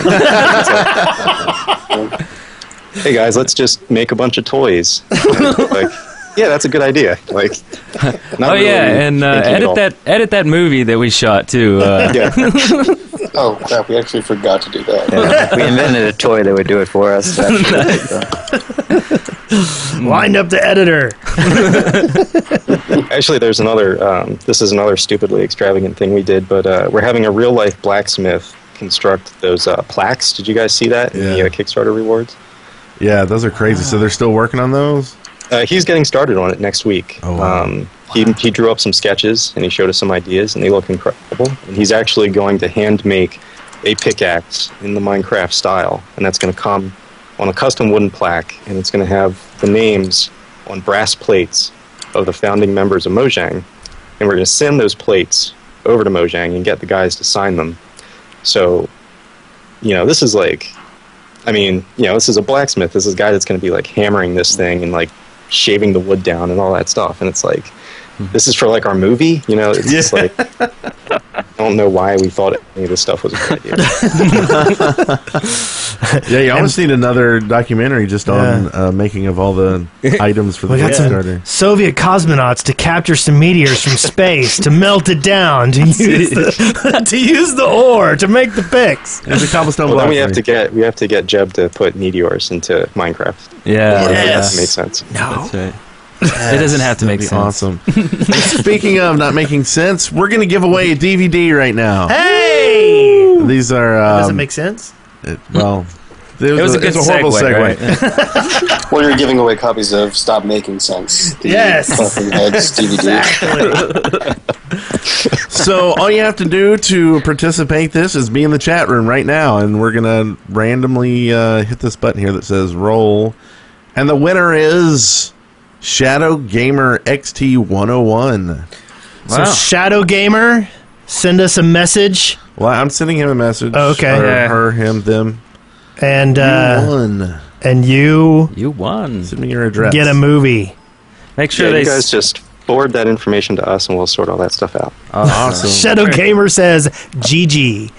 It's like, hey guys, let's just make a bunch of toys. Like, yeah, that's a good idea. Like, and edit that movie that we shot too. Yeah. Oh, crap, we actually forgot to do that. Yeah, we invented a toy that would do it for us. Wind up the editor. Actually, there's another. This is another stupidly extravagant thing we did, but we're having a real life blacksmith construct those plaques. Did you guys see that in the Kickstarter rewards? Yeah, those are crazy. So they're still working on those? He's getting started on it next week. Oh, wow. He drew up some sketches, and he showed us some ideas, and they look incredible. And he's actually going to hand make a pickaxe in the Minecraft style, and that's going to come on a custom wooden plaque, and it's going to have the names on brass plates of the founding members of Mojang, and we're going to send those plates over to Mojang and get the guys to sign them. So, this is like, this is a blacksmith. This is a guy that's going to be like hammering this thing and like shaving the wood down and all that stuff. And it's like, this is for like our movie, it's just like, I don't know why we thought any of this stuff was a good idea. Yeah, you almost need another documentary just on making of all the items for the Kickstarter. Soviet cosmonauts to capture some meteors from space, to melt it down, to use the ore to make the picks. It's a cobblestone Well, block. then we have to get Jeb to put meteors into Minecraft. Yeah, Yes. That makes sense. No. that's right. It doesn't have to make sense. Awesome. Speaking of not making sense, we're going to give away a DVD right now. Hey! These are... Does it make sense? It was a good horrible segue. right? Well, you're giving away copies of Stop Making Sense. The Yes. Talking Heads DVD. Exactly. So all you have to do to participate this is be in the chat room right now, and we're going to randomly hit this button here that says roll. And the winner is Shadow Gamer XT101. So Shadow Gamer, send us a message. Well, I'm sending him a message. Oh, okay. Or Yeah. her, him, them. And You won. You won. Send me your address. get a movie. Make sure Yeah, they you guys just forward that information to us, and we'll sort all that stuff out. Awesome. Shadow Gamer says GG.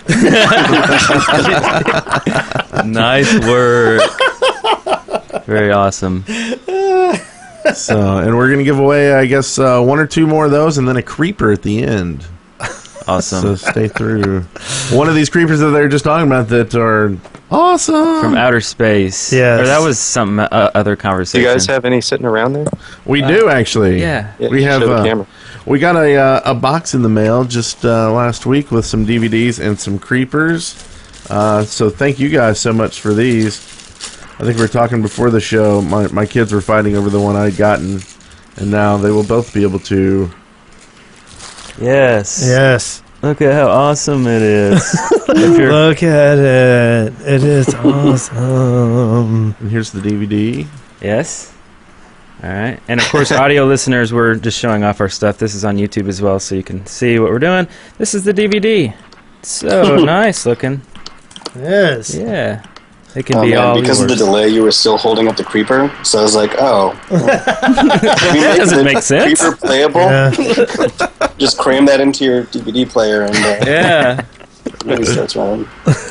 Nice work. Very awesome. So, and we're going to give away, I guess, one or two more of those, and then a creeper at the end. Awesome. So stay through. One of these creepers that they're just talking about that are awesome. From outer space. Yes. Or that was some other Do conversation. you guys have any sitting around there? We do, actually. Yeah. Yeah, We have show the camera. we got a box in the mail just last week with some DVDs and some creepers. So thank you guys so much for these. I think we were talking before the show. My kids were fighting over the one I'd gotten, and now they will both be able to. Yes. Yes. Look at how awesome it is. Look at it. It is awesome. And here's the DVD. Yes. All right. And, of course, audio listeners, we're just showing off our stuff. This is on YouTube as well, so you can see what we're doing. This is the DVD. So nice looking. Yes. Yeah. It can be all because of the delay, you were still holding up the creeper. So I was like, "Oh, that doesn't make sense." Creeper playable. Yeah. Just cram that into your DVD player, and Yeah. it starts running.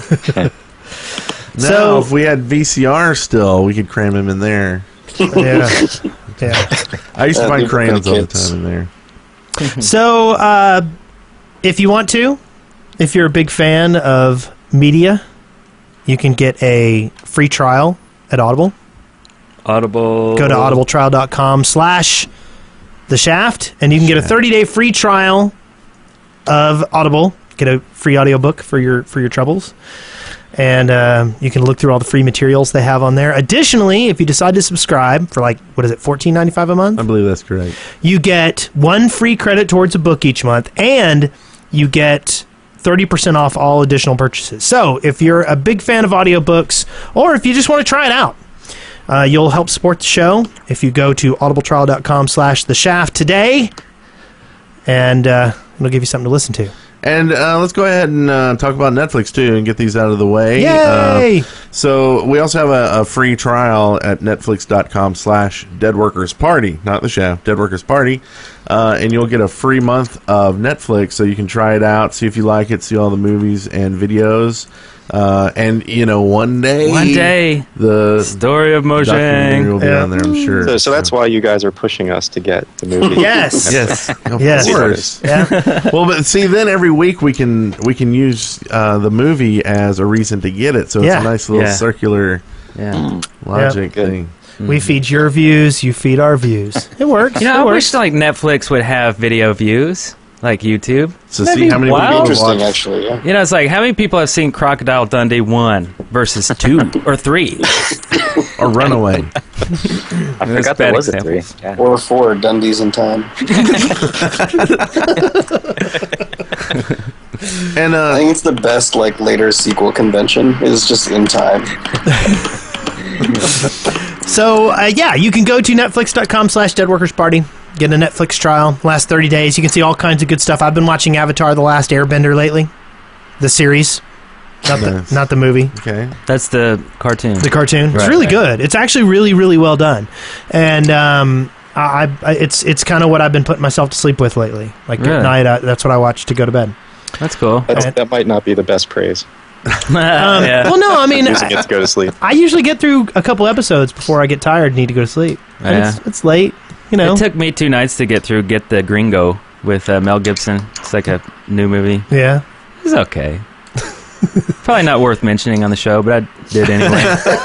No, if we had VCR still, we could cram him in there. Yeah. Yeah. I used to find leave it for crayons the all the kids. time in there. So, if you want to, if you're a big fan of media, you can get a free trial at Audible. Audible. Go to audibletrial.com/The Shaft, and you can get a 30-day free trial of Audible. Get a free audiobook for your troubles. And you can look through all the free materials they have on there. Additionally, if you decide to subscribe for $14.95 a month? I believe that's correct. You get 1 free credit towards a book each month, and you get 30% off all additional purchases. So if you're a big fan of audiobooks, or if you just want to try it out, you'll help support the show if you go to audibletrial.com/The Shaft today, and it'll give you something to listen to. And let's go ahead and talk about Netflix, too, and get these out of the way. Yay! So we also have a free trial at netflix.com/deadworkersparty, not The Shaft, Deadworkersparty. And you'll get a free month of Netflix, so you can try it out, see if you like it, see all the movies and videos. And, one day, the story of documentary Mojang will be on there, I'm sure. So that's why you guys are pushing us to get the movie. Yes. Yes, of Yes. course. Yeah. Well, but see, then every week we can use the movie as a reason to get it. So it's Yeah. a nice little Yeah. circular logic Good. thing. We feed your views, you feed our views. It works. You know, it I works. wish Netflix would have video views, like YouTube. So That'd see be how many wild. people have Interesting, watched. actually. Yeah. You know, it's like, how many people have seen Crocodile Dundee 1 versus 2 or 3? Or Runaway. I That's forgot bad there was a example. 3. Yeah. Or 4 Dundies in time. And I think it's the best later sequel convention is just in time. So, you can go to netflix.com/deadworkersparty, get a Netflix trial, last 30 days. You can see all kinds of good stuff. I've been watching Avatar: The Last Airbender lately, the series, Nice. not the movie, okay. That's the cartoon. the cartoon. It's Right, really right. good. It's actually really, really well done. And it's kind of what I've been putting myself to sleep with lately. Like Really? at night, that's what I watch to go to bed. That's cool. That might not be the best praise. Yeah. Well, no, I mean, Using it to go to sleep. I usually get through a couple episodes before I get tired and need to go to sleep. And Yeah. it's late, you know. It took me 2 nights to get the Gringo with Mel Gibson. It's like a new movie. Yeah. It's okay. Probably not worth mentioning on the show, but I did anyway.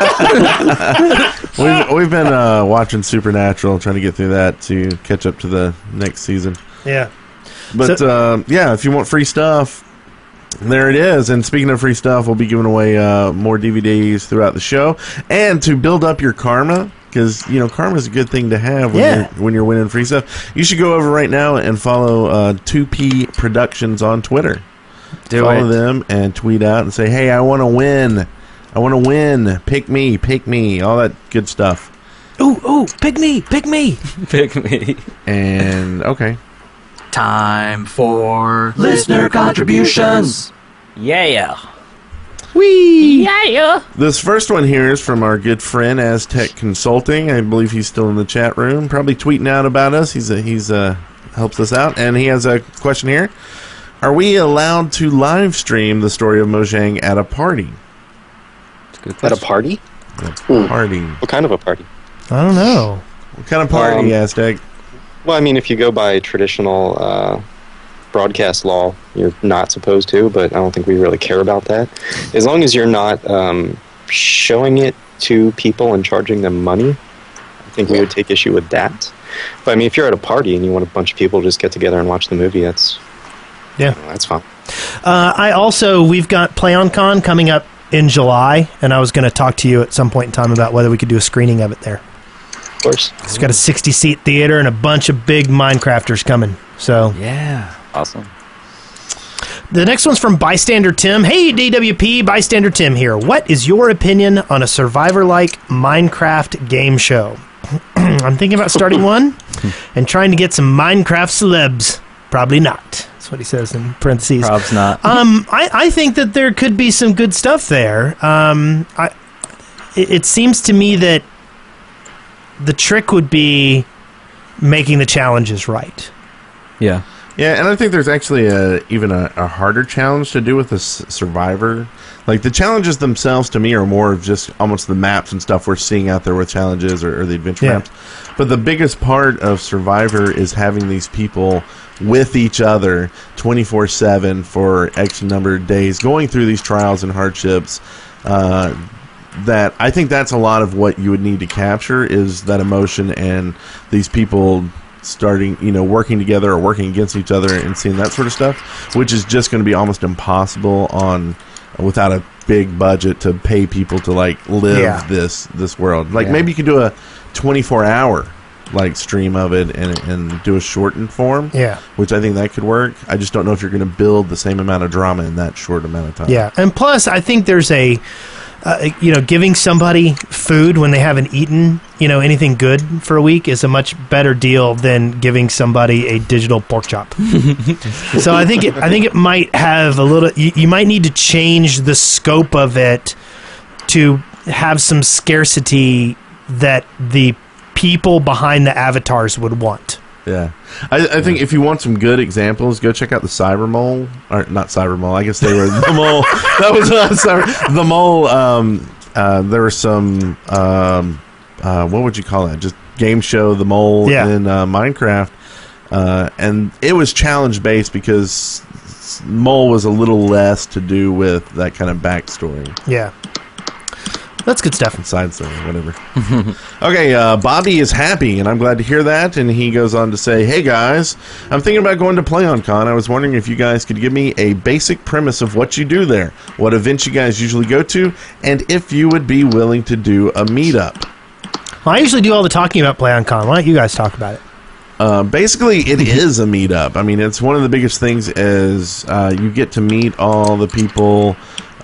We've been watching Supernatural, trying to get through that to catch up to the next season. Yeah. But if you want free stuff, there it is. And speaking of free stuff, we'll be giving away more DVDs throughout the show. And to build up your karma, because karma is a good thing to have when you're winning free stuff. You should go over right now and follow 2P Productions on Twitter. Follow them and tweet out and say, "Hey, I want to win. I want to win. Pick me, all that good stuff." Ooh, pick me. Pick me. And okay. Time for listener contributions. Yeah. Whee! This first one here is from our good friend Aztec Consulting. I believe he's still in the chat room, probably tweeting out about us. He's helps us out, and he has a question here: are we allowed to live stream the story of Mojang at a party? At a party? Party. What kind of a party? I don't know. What kind of party, Aztec? Well, I mean, if you go by traditional broadcast law, you're not supposed to, but I don't think we really care about that. As long as you're not showing it to people and charging them money, I think we would take issue with that. But I mean, if you're at a party and you want a bunch of people to just get together and watch the movie, that's fine. We've got PlayOnCon coming up in July, and I was going to talk to you at some point in time about whether we could do a screening of it there. Of course. It's got a 60-seat theater and a bunch of big Minecrafters coming. So Yeah. Awesome. The next one's from Bystander Tim. Hey, DWP, Bystander Tim here. What is your opinion on a Survivor-like Minecraft game show? I'm thinking about starting one and trying to get some Minecraft celebs. Probably not. That's what he says in parentheses. Probs not. I think that there could be some good stuff there. It seems to me that the trick would be making the challenges right. Yeah. Yeah, and I think there's actually even a harder challenge to do with this Survivor. Like, the challenges themselves, to me, are more of just almost the maps and stuff we're seeing out there with challenges or the adventure maps. But the biggest part of Survivor is having these people with each other 24/7 for X number of days, going through these trials and hardships. That I think that's a lot of what you would need to capture, is that emotion and these people starting, working together or working against each other and seeing that sort of stuff, which is just going to be almost impossible without a big budget to pay people to live this world. Maybe you could do a 24-hour stream of it and do a shortened form. Yeah. Which I think that could work. I just don't know if you're going to build the same amount of drama in that short amount of time. Yeah, and plus I think there's giving somebody food when they haven't eaten, anything good for a week is a much better deal than giving somebody a digital pork chop. So I think it might have a little. You might need to change the scope of it to have some scarcity that the people behind the avatars would want. Yeah. I think if you want some good examples, go check out the Cyber Mole. Or not Cyber Mole, I guess they were the Mole. That was the Mole. There were some, what would you call that? Just game show, The Mole in Minecraft. And it was challenge-based because Mole was a little less to do with that kind of backstory. Yeah. That's good stuff. Side story, whatever. Okay, Bobby is happy, and I'm glad to hear that. And he goes on to say, hey, guys, I'm thinking about going to PlayOnCon. I was wondering if you guys could give me a basic premise of what you do there, what events you guys usually go to, and if you would be willing to do a meetup. Well, I usually do all the talking about PlayOnCon. Why don't you guys talk about it? Basically, it is a meetup. I mean, it's one of the biggest things is you get to meet all the people.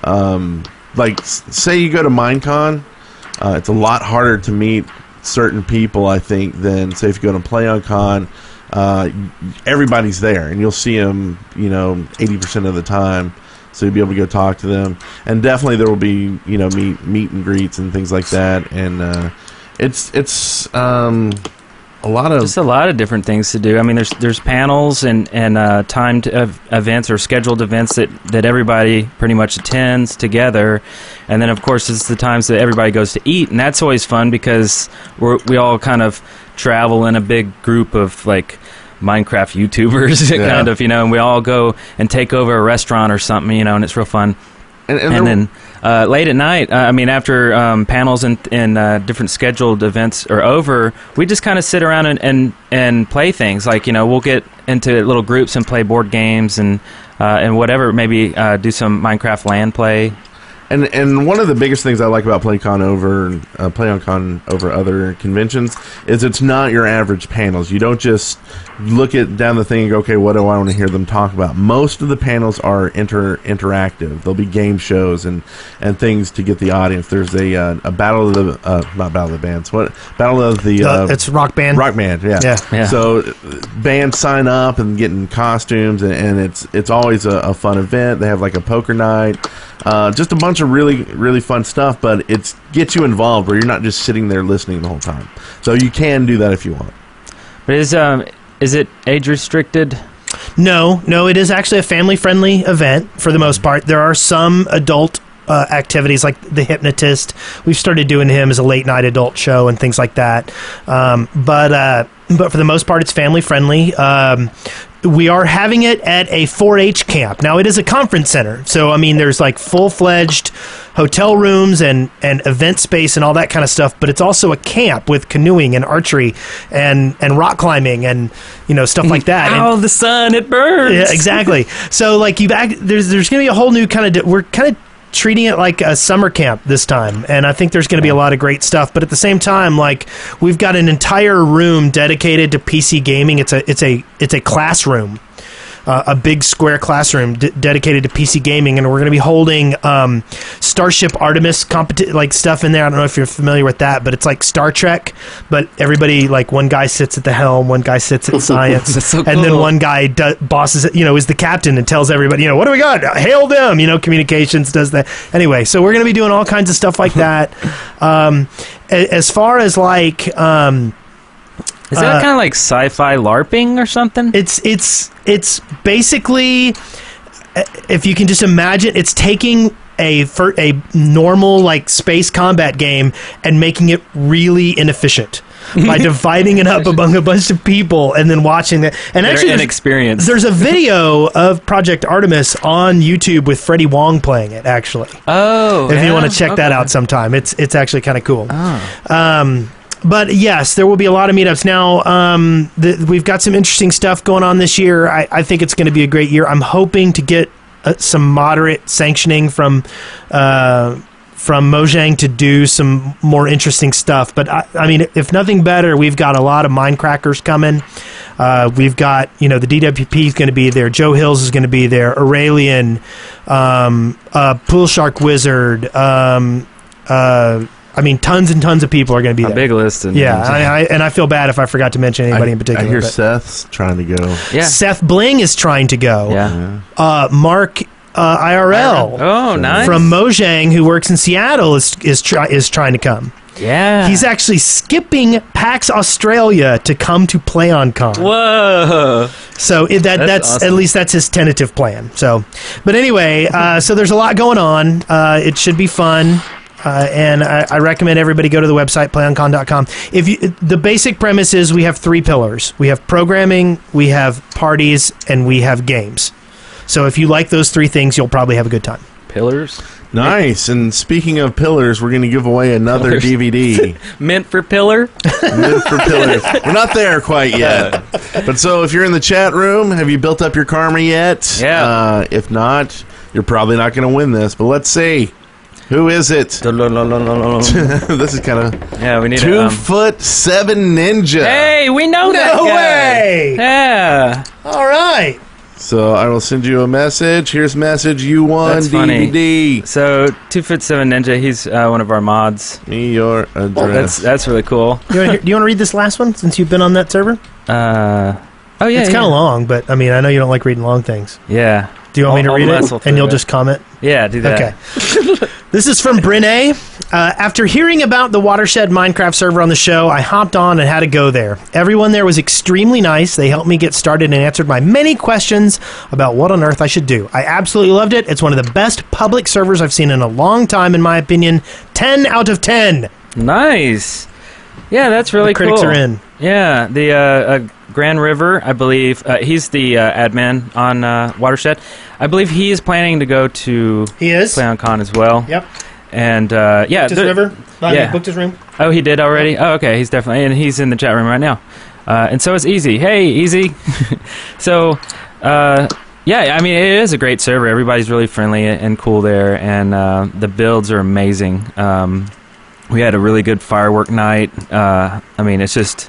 Say you go to Minecon, it's a lot harder to meet certain people, I think, than, say, if you go to PlayOnCon. Everybody's there, and you'll see them, 80% of the time, so you'll be able to go talk to them. And definitely there will be, meet and greets and things like that. And it's a lot of different things to do. I mean, there's panels and timed events or scheduled events that everybody pretty much attends together, and then of course it's the times that everybody goes to eat, and that's always fun because we all kind of travel in a big group of Minecraft YouTubers, kind of, and we all go and take over a restaurant or something, and it's real fun. And then late at night, after panels and different scheduled events are over, we just kind of sit around and play things. We'll get into little groups and play board games and whatever. Maybe do some Minecraft LAN play. And one of the biggest things I like about PlayOnCon over other conventions is it's not your average panels. You don't just look down the thing and go, okay, what do I want to hear them talk about? Most of the panels are interactive. There'll be game shows and things to get the audience. There's a battle of the not battle of the bands. What battle of the? It's Rock Band. Rock Band, yeah. So bands sign up and get in costumes, and it's always a fun event. They have a poker night. Just a bunch of really, really fun stuff, but it gets you involved where you're not just sitting there listening the whole time. So you can do that if you want. But is it age restricted? No, it is actually a family-friendly event for the most part. There are some adult activities like The Hypnotist. We've started doing him as a late-night adult show and things like that. But for the most part, it's family-friendly. We are having it at a 4-H camp. Now, it is a conference center, so, there's, full-fledged hotel rooms and event space and all that kind of stuff, but it's also a camp with canoeing and archery and rock climbing and, stuff like that. Oh, the sun, it burns! Yeah, exactly. So, there's going to be a whole new kind of... We're kind of treating it like a summer camp this time, and I think there's going to be a lot of great stuff, but at the same time, we've got an entire room dedicated to PC gaming. It's a classroom a big square classroom dedicated to PC gaming, and we're going to be holding Starship Artemis like stuff in there. I don't know if you're familiar with that, but it's like Star Trek, but everybody, like, one guy sits at the helm, one guy sits at science, That's so and then cool. one guy bosses it, is the captain and tells everybody, what do we got? Hail them, communications does that. Anyway, so we're going to be doing all kinds of stuff like that. As far as like, Is that kind of like sci-fi LARPing or something? it's basically, if you can just imagine, it's taking a normal like space combat game and making it really inefficient by dividing it up among a bunch of people and then watching that. And They're actually, inexperienced. there's a video of Project Artemis on YouTube with Freddie Wong playing it. Actually, if you want to check that out sometime, it's actually kind of cool. But yes, there will be a lot of meetups. Now, we've got some interesting stuff going on this year. I think it's going to be a great year. I'm hoping to get some moderate sanctioning from Mojang to do some more interesting stuff. But, I mean, if nothing better, we've got a lot of Mindcrackers coming. We've got, the DWP is going to be there. Joe Hills is going to be there. Aurelian, Pool Shark Wizard, I mean, tons and tons of people are going to be there. A big list. And I feel bad if I forgot to mention anybody in particular. I hear but Seth's trying to go. Yeah. Seth Bling is trying to go. Yeah. Mark IRL Oh, nice. from Mojang, who works in Seattle, is trying to come. Yeah. He's actually skipping PAX Australia to come to PlayOnCon. Whoa. So that's awesome. At least that's his tentative plan. So, but anyway, so there's a lot going on. It should be fun. And I recommend everybody go to the website, playoncon.com. The basic premise is we have 3 pillars. We have programming, we have parties, and we have games. So if you like those 3 things, you'll probably have a good time. Pillars? Nice. And speaking of pillars, we're going to give away another Pillars. DVD. Mint for pillar? Mint for pillars. We're not there quite yet. But so if you're in the chat room, have you built up your karma yet? Yeah. If not, you're probably not going to win this. But let's see. Who is it? This is kind of... Yeah, we need 2'7" ninja. Hey, we know that No guy. way! Yeah. All right. So I will send you a message. Here's message. You won That's funny. DVD. So 2'7" Ninja, he's one of our mods. Me your address. That's really cool. Do you want to read this last one since you've been on that server? Oh yeah, It's kind of long, but I mean, I know you don't like reading long things. Yeah. Do you want me to I'll read wrestle it and you'll through it. just comment? Yeah, do that. Okay. This is from Brene. After hearing about the Watershed Minecraft server on the show, I hopped on and had to go there. Everyone there was extremely nice. They helped me get started and answered my many questions about what on earth I should do. I absolutely loved it. It's one of the best public servers I've seen in a long time, in my opinion. 10 out of 10. Nice. Yeah, that's really The critics cool. are in. Yeah, the Grand River, I believe, he's the admin on Watershed. I believe he is planning to go to PlayOnCon as well. Yep. And yeah, Booked his river? Yeah. Booked his room? Oh, he did already? Oh, okay. He's definitely, and he's in the chat room right now. And so is Easy. Hey, Easy. So, yeah, I mean, it is a great server. Everybody's really friendly and cool there, and the builds are amazing. We had a really good firework night. I mean, it's just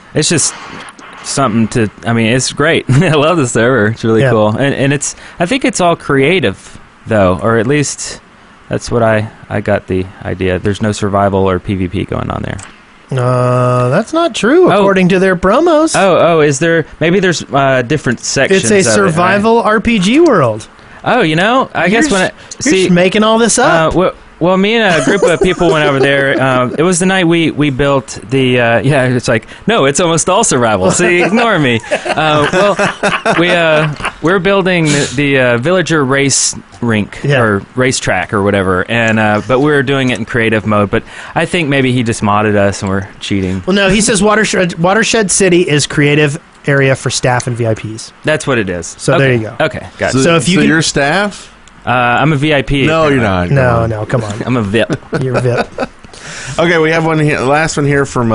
something to. I mean, it's great. I love the server. It's really cool, and it's. I think it's all creative, though, or at least that's what I got the idea. There's no survival or PvP going on there. That's not true, according to their promos. Oh, is there? Maybe there's different sections. It's a survival RPG world. Oh, I guess when you're just making all this up. Well, me and a group of people went over there. It was the night we built the. Yeah, it's like no, it's almost all survival. See, ignore me. Well, we're building the villager race rink or racetrack or whatever, and but we were doing it in creative mode. But I think maybe he just modded us and we're cheating. Well, no, he says Watershed City is creative area for staff and VIPs. That's what it is. So there you go. Okay, got it. So if you your staff. I'm a VIP. No, you're not. No, come on. I'm a VIP. You're a VIP. Okay, we have one here. Last one here from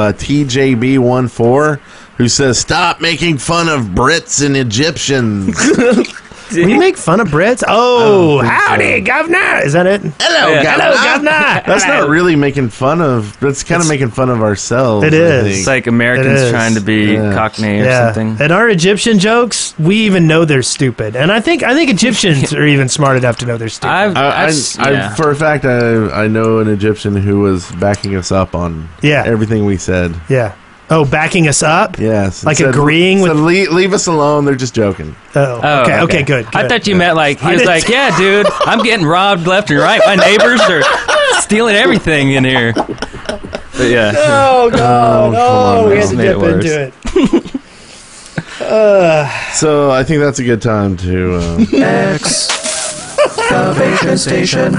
TJB14, who says, "Stop making fun of Brits and Egyptians." We make fun of Brits. Oh, howdy, governor. Is that it? Hello, governor. That's not really making fun of. That's kind of making fun of ourselves. It I is. think. It's like Americans trying to be Cockney or something. And our Egyptian jokes, we even know they're stupid. And I think Egyptians are even smart enough to know they're stupid. For a fact, I know an Egyptian who was backing us up on everything we said. Yeah. Oh, backing us up? Yes. Like agreeing with... leave us alone. They're just joking. Okay, good. I thought you meant like, he was like, yeah, dude, I'm getting robbed left and right. My neighbors are stealing everything in here. But yeah. Oh, God. We had to dip into it. So I think that's a good time to... Excavation station.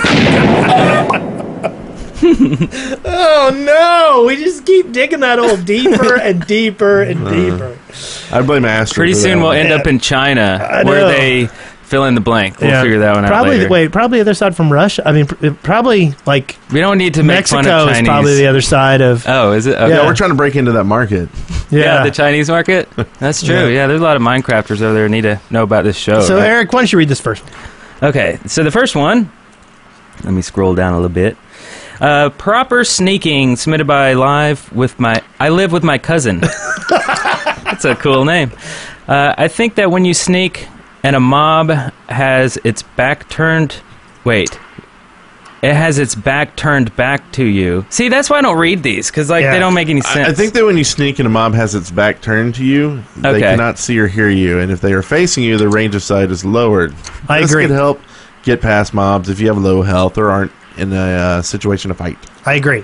Oh no! We just keep digging that hole deeper and deeper and deeper. I blame Astro. Pretty soon we'll end up in China where they fill in the blank. We'll figure that one out later. Probably the other side from Russia. I mean, probably like we don't need to make Mexico fun of Chinese. is probably the other side of. Oh, is it? Okay. Yeah, we're trying to break into that market. Yeah, the Chinese market. That's true. Yeah, there's a lot of Minecrafters over there who need to know about this show. So Eric, why don't you read this first one? Okay, so the first one. Let me scroll down a little bit. Proper sneaking, submitted by I live with my cousin. That's a cool name. I think that when you sneak and a mob has its back turned... Wait. It has its back turned back to you. See, that's why I don't read these, because they don't make any sense. I think that when you sneak and a mob has its back turned to you, they cannot see or hear you. And if they are facing you, the range of sight is lowered. I agree. This could help get past mobs if you have low health or aren't in a situation to fight. I agree.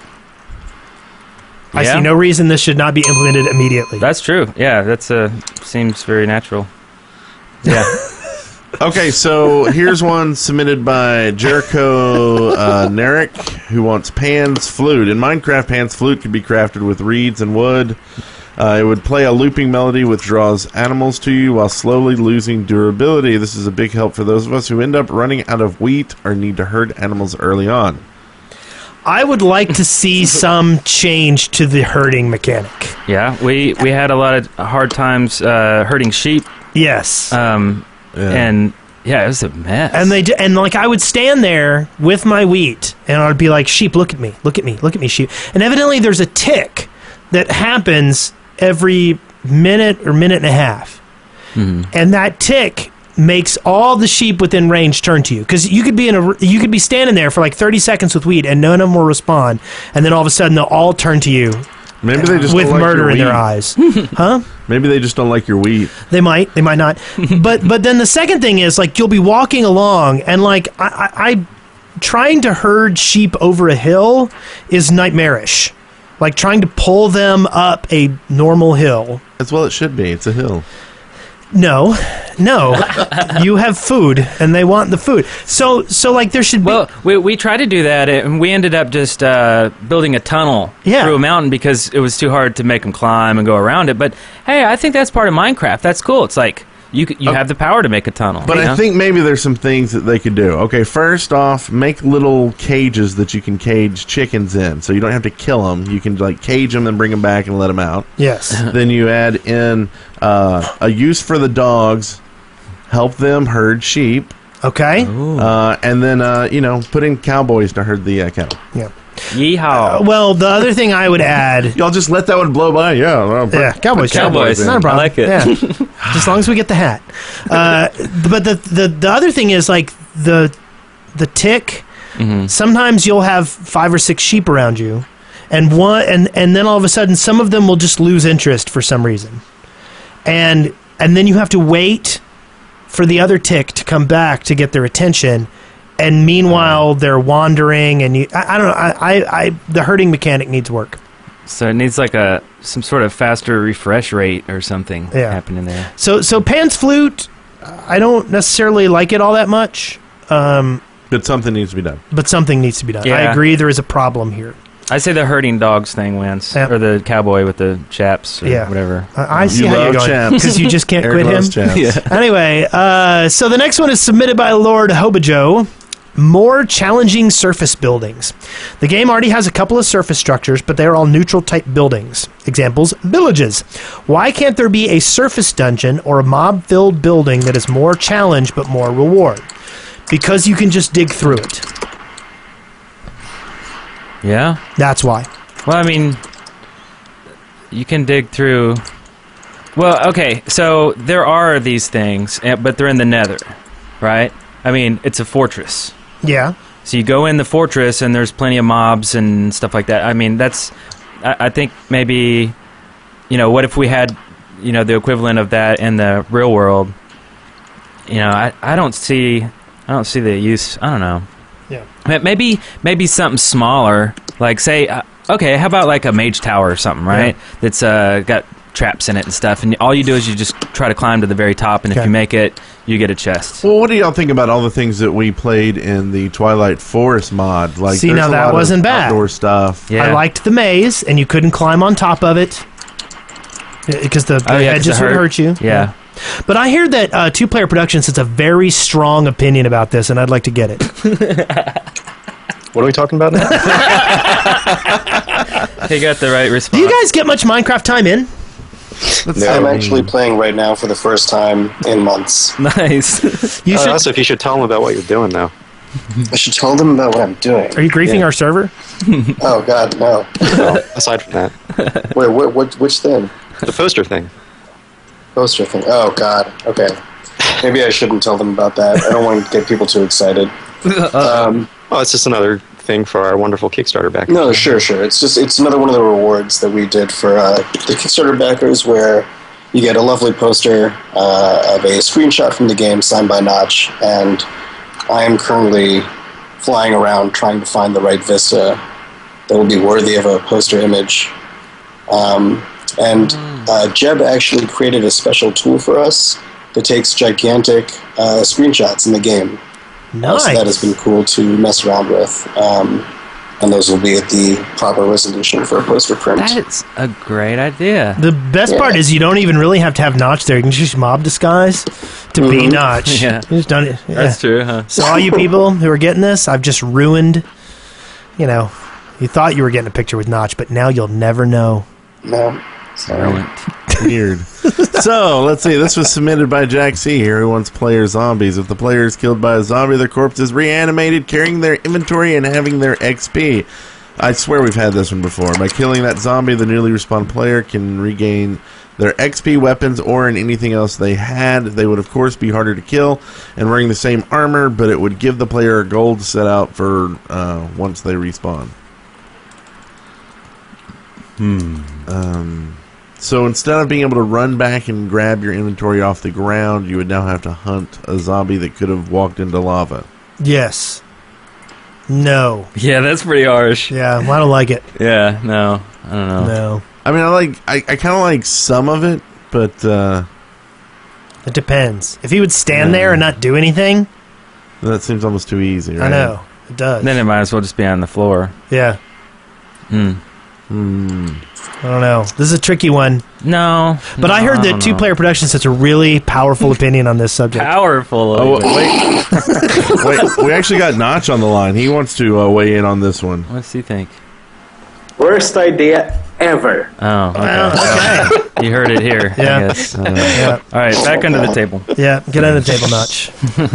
I see no reason this should not be implemented immediately. That's true. Yeah, that's seems very natural. Yeah. Okay, so here's one submitted by Jericho Narek, who wants Pan's Flute. In Minecraft, Pan's Flute can be crafted with reeds and wood. It would play a looping melody which draws animals to you while slowly losing durability. This is a big help for those of us who end up running out of wheat or need to herd animals early on. I would like to see some change to the herding mechanic. Yeah, we had a lot of hard times herding sheep. Yes. And yeah, it was a mess. And I would stand there with my wheat and I'd be like, sheep, look at me, sheep. And evidently there's a tick that happens every minute or minute and a half. Mm-hmm. And that tick makes all the sheep within range turn to you, because you could be standing there for like 30 seconds with wheat and none of them will respond, and then all of a sudden they'll all turn to you. Maybe they just with don't like murder your in wheat. their eyes. Huh? Maybe they just don't like your wheat. They might not. but then the second thing is, like, you'll be walking along and like I trying to herd sheep over a hill is nightmarish. Like trying to pull them up a normal hill. As well it should be. It's a hill. No. You have food, and they want the food. So like there should be... Well, we tried to do that, and we ended up just building a tunnel through a mountain because it was too hard to make them climb and go around it. But, hey, I think that's part of Minecraft. That's cool. It's like... You have the power to make a tunnel. But I think maybe there's some things that they could do. Okay, first off, make little cages that you can cage chickens in. So you don't have to kill them. You can like cage them and bring them back and let them out. Yes. Then you add in a use for the dogs. Help them herd sheep. Okay. And then, put in cowboys to herd the cattle. Yeah. Yeehaw. Well, the other thing I would add... Y'all just let that one blow by? Yeah. Cowboys. Not a problem. I like it. Yeah. Just as long as we get the hat. But the other thing is, like, the tick, sometimes you'll have 5 or 6 sheep around you, and then all of a sudden some of them will just lose interest for some reason. And then you have to wait for the other tick to come back to get their attention. And meanwhile, they're wandering, and I don't know. The herding mechanic needs work. So it needs like some sort of faster refresh rate or something happening there. So Pan's Flute, I don't necessarily like it all that much. But something needs to be done. Yeah. I agree. There is a problem here. I say the herding dogs thing wins, or the cowboy with the chaps, or whatever. I see how you're going, because you just can't quit him. Yeah. Anyway, so the next one is submitted by Lord Hobajo. more challenging surface buildings. The game already has a couple of surface structures, but they are all neutral-type buildings. Examples, villages. Why can't there be a surface dungeon or a mob-filled building that is more challenge but more reward? Because you can just dig through it. Yeah? That's why. Well, I mean, you can dig through... Well, okay, so there are these things, but they're in the nether, right? I mean, it's a fortress. Yeah. So you go in the fortress, and there's plenty of mobs and stuff like that. I mean, that's... I think maybe, what if we had, the equivalent of that in the real world? I don't see the use. I don't know. Yeah. Maybe something smaller, like, say, okay, how about like a mage tower or something, right? Yeah. That's got traps in it and stuff, and all you do is you just try to climb to the very top, and if you make it, you get a chest. Well, what do y'all think about all the things that we played in the Twilight Forest mod? Like, see, now that wasn't bad. Outdoor stuff. Yeah. I liked the maze, and you couldn't climb on top of it because the hedges would hurt you. Yeah. But I hear that Two Player Productions has a very strong opinion about this, and I'd like to get it. What are we talking about now? He got the right response. Do you guys get much Minecraft time in? I'm actually playing right now for the first time in months. Nice. Also, you should tell them about what you're doing now. I should tell them about what I'm doing. Are you griefing our server? Oh, God, no. Well, aside from that. Wait, which thing? The poster thing. Poster thing. Oh, God. Okay. Maybe I shouldn't tell them about that. I don't want to get people too excited. It's just another thing for our wonderful Kickstarter backers. No, sure. It's another one of the rewards that we did for the Kickstarter backers, where you get a lovely poster of a screenshot from the game signed by Notch, and I am currently flying around trying to find the right vista that will be worthy of a poster image. Jeb actually created a special tool for us that takes gigantic screenshots in the game. Nice. So that has been cool to mess around with. And those will be at the proper resolution for a poster print. That's a great idea. The best part is you don't even really have to have Notch there. You can just use mob disguise to be Notch. Yeah. You just done it. Yeah. That's true, huh? So all you people who are getting this, I've just ruined, you thought you were getting a picture with Notch, but now you'll never know. No. Sorry. Weird. So, let's see. This was submitted by Jack C. here, who wants player zombies. If the player is killed by a zombie, their corpse is reanimated, carrying their inventory and having their XP. I swear we've had this one before. By killing that zombie, the newly respawned player can regain their XP, weapons, or in anything else they had. They would, of course, be harder to kill and wearing the same armor, but it would give the player a goal to set out for once they respawn. So instead of being able to run back and grab your inventory off the ground, you would now have to hunt a zombie that could have walked into lava. Yes. No. Yeah, that's pretty harsh. Yeah, well, I don't like it. Yeah, no. I don't know. No. I mean, I kind of like some of it, but... it depends. If he would stand there and not do anything... That seems almost too easy, right? I know. It does. Then it might as well just be on the floor. Yeah. I don't know. This is a tricky one. No. But I heard that Two Player Productions has a really powerful opinion on this subject. Powerful. Oh, wait. We actually got Notch on the line. He wants to weigh in on this one. What's he think? Worst idea ever. Oh, okay. You heard it here, Yeah. I guess. Yeah. All right, back under the table. Yeah, get under the table, Notch.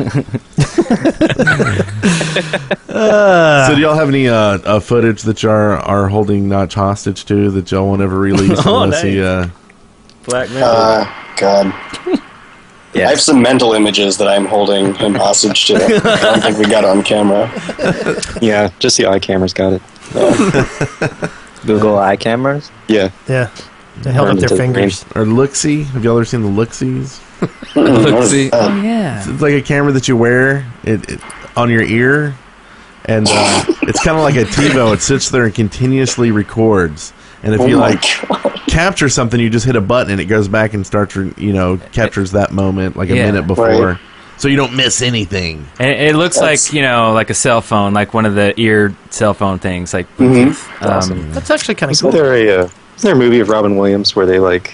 So do y'all have any footage that y'all are holding Notch hostage to that y'all won't ever release unless he... Blackmail. God. I have some mental images that I'm holding him hostage to. I don't think we got on camera. Yeah, just the eye camera's got it. Google eye cameras? Yeah. Yeah. They held up their fingers. Or Looksee. Have y'all ever seen the Looksies? Looksee. Oh, yeah. It's like a camera that you wear it on your ear, and it's kind of like a TiVo. It sits there and continuously records. And if you capture something, you just hit a button and it goes back and starts, captures that moment like a minute before. Right. So you don't miss anything. And it looks like like a cell phone, like one of the ear cell phone things. Like, awesome. That's actually kind of cool. Isn't there a movie of Robin Williams where they went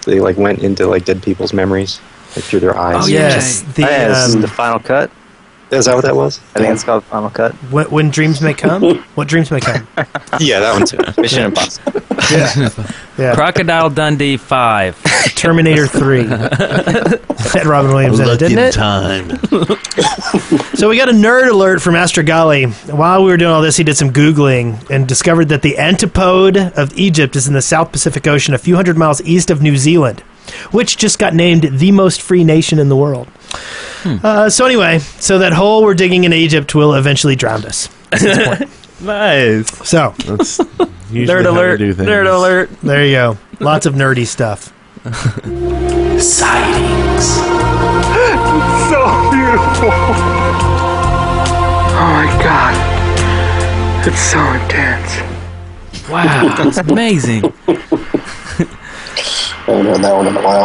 into dead people's memories through their eyes? Oh yes, this is the Final Cut. Is that what that was? I think it's called Final Cut. When Dreams May Come? What Dreams May Come? Yeah, that one too. Mission Impossible. Yeah. Crocodile Dundee 5. Terminator 3. Had Robin Williams in it, didn't it? Time. So we got a nerd alert from Astrogali. While we were doing all this, he did some Googling and discovered that the antipode of Egypt is in the South Pacific Ocean, a few hundred miles east of New Zealand, which just got named the most free nation in the world. So anyway, so that hole we're digging in Egypt will eventually drown us. That's his point. Nice. So, That's usually Nerd how we alert. do things. Nerd alert. there you go. Lots of nerdy stuff. Sightings. So beautiful. Oh my god. It's so intense. Wow, that's amazing. I haven't heard that one in a while.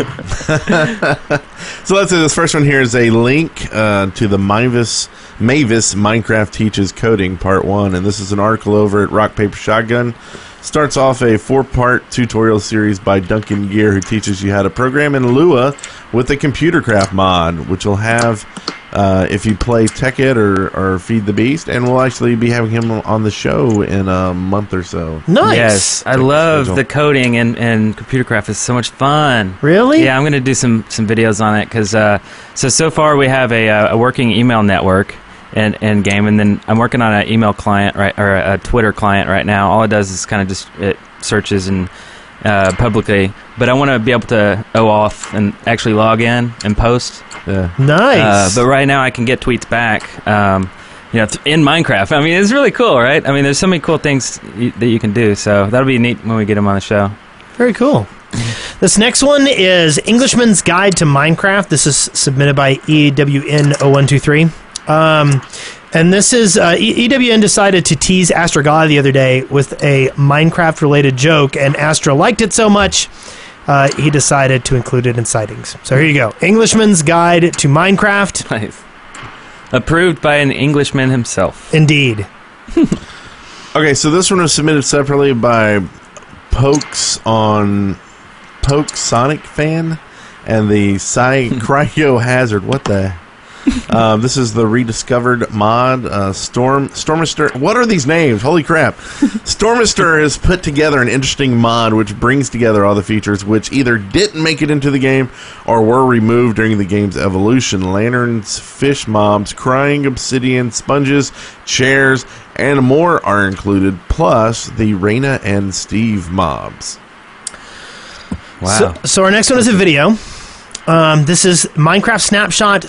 So let's say this first one here is a link to the Mavis Minecraft Teaches Coding Part 1, and this is an article over at Rock Paper Shotgun. Starts off a 4-part tutorial series by Duncan Gear, who teaches you how to program in Lua with the ComputerCraft mod, which will have if you play Tekkit or Feed the Beast, and we'll actually be having him on the show in a month or so. Nice. Yes, I love the coding and ComputerCraft is so much fun. Really? Yeah, I'm going to do some videos on it because so far we have a working email network and game, and then I'm working on an email client or a Twitter client right now. All it does is kind of just it searches and publicly, but I want to be able to OAuth and actually log in and post. Nice. But right now I can get tweets back. In Minecraft. I mean, it's really cool, right? I mean, there's so many cool things that you can do. So that'll be neat when we get him on the show. Very cool. This next one is Englishman's Guide to Minecraft. This is submitted by EWN0123. And this is EWN decided to tease Astrogali the other day with a Minecraft-related joke, and Astro liked it so much, he decided to include it in sightings. So here you go. Englishman's Guide to Minecraft. Nice. Approved by an Englishman himself. Indeed. Okay, so this one was submitted separately by Sonic Fan and the Cryohazard. What the? This is the rediscovered mod. Stormister. What are these names? Holy crap! Stormister has put together an interesting mod which brings together all the features which either didn't make it into the game or were removed during the game's evolution. Lanterns, fish mobs, crying obsidian, sponges, chairs, and more are included, plus the Reyna and Steve mobs. Wow. So our next one is a video. This is Minecraft Snapshot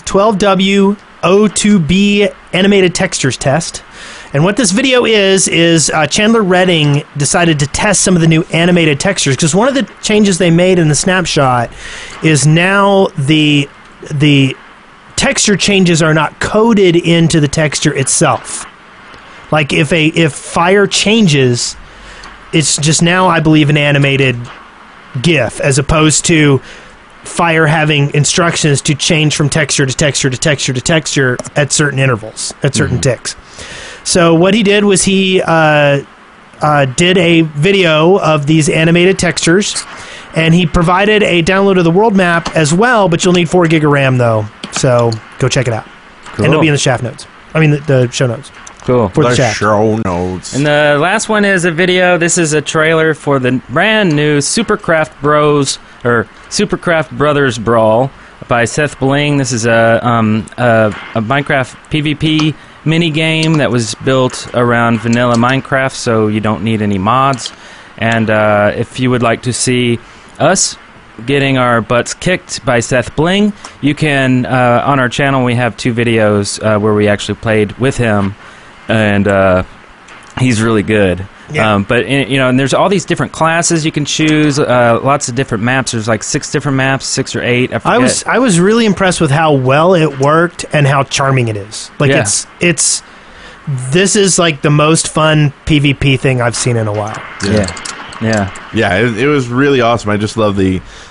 12W02B animated textures test. And what this video is Chandler Redding decided to test some of the new animated textures, because one of the changes they made in the snapshot is now the texture changes are not coded into the texture itself. Like if fire changes, it's just now, I believe, an animated GIF, as opposed to fire having instructions to change from texture to texture to texture to texture at certain intervals, at certain ticks. So what he did was he did a video of these animated textures, and he provided a download of the world map as well, but you'll need 4 gig of RAM, though. So go check it out. Cool. And it'll be in the shaft notes. I mean, the show notes. Cool. For the shaft. Show notes. And the last one is a video. This is a trailer for the brand new Supercraft Brothers Brawl by Seth Bling. This is a Minecraft PvP mini game that was built around vanilla Minecraft, so you don't need any mods. And if you would like to see us getting our butts kicked by Seth Bling, you can on our channel we have 2 videos where we actually played with him, and he's really good. Yeah. And there's all these different classes you can choose, lots of different maps. There's like 6 different maps, 6 or 8. I was really impressed with how well it worked and how charming it is. Like this is like the most fun PvP thing I've seen in a while. Yeah, it was really awesome. I just love the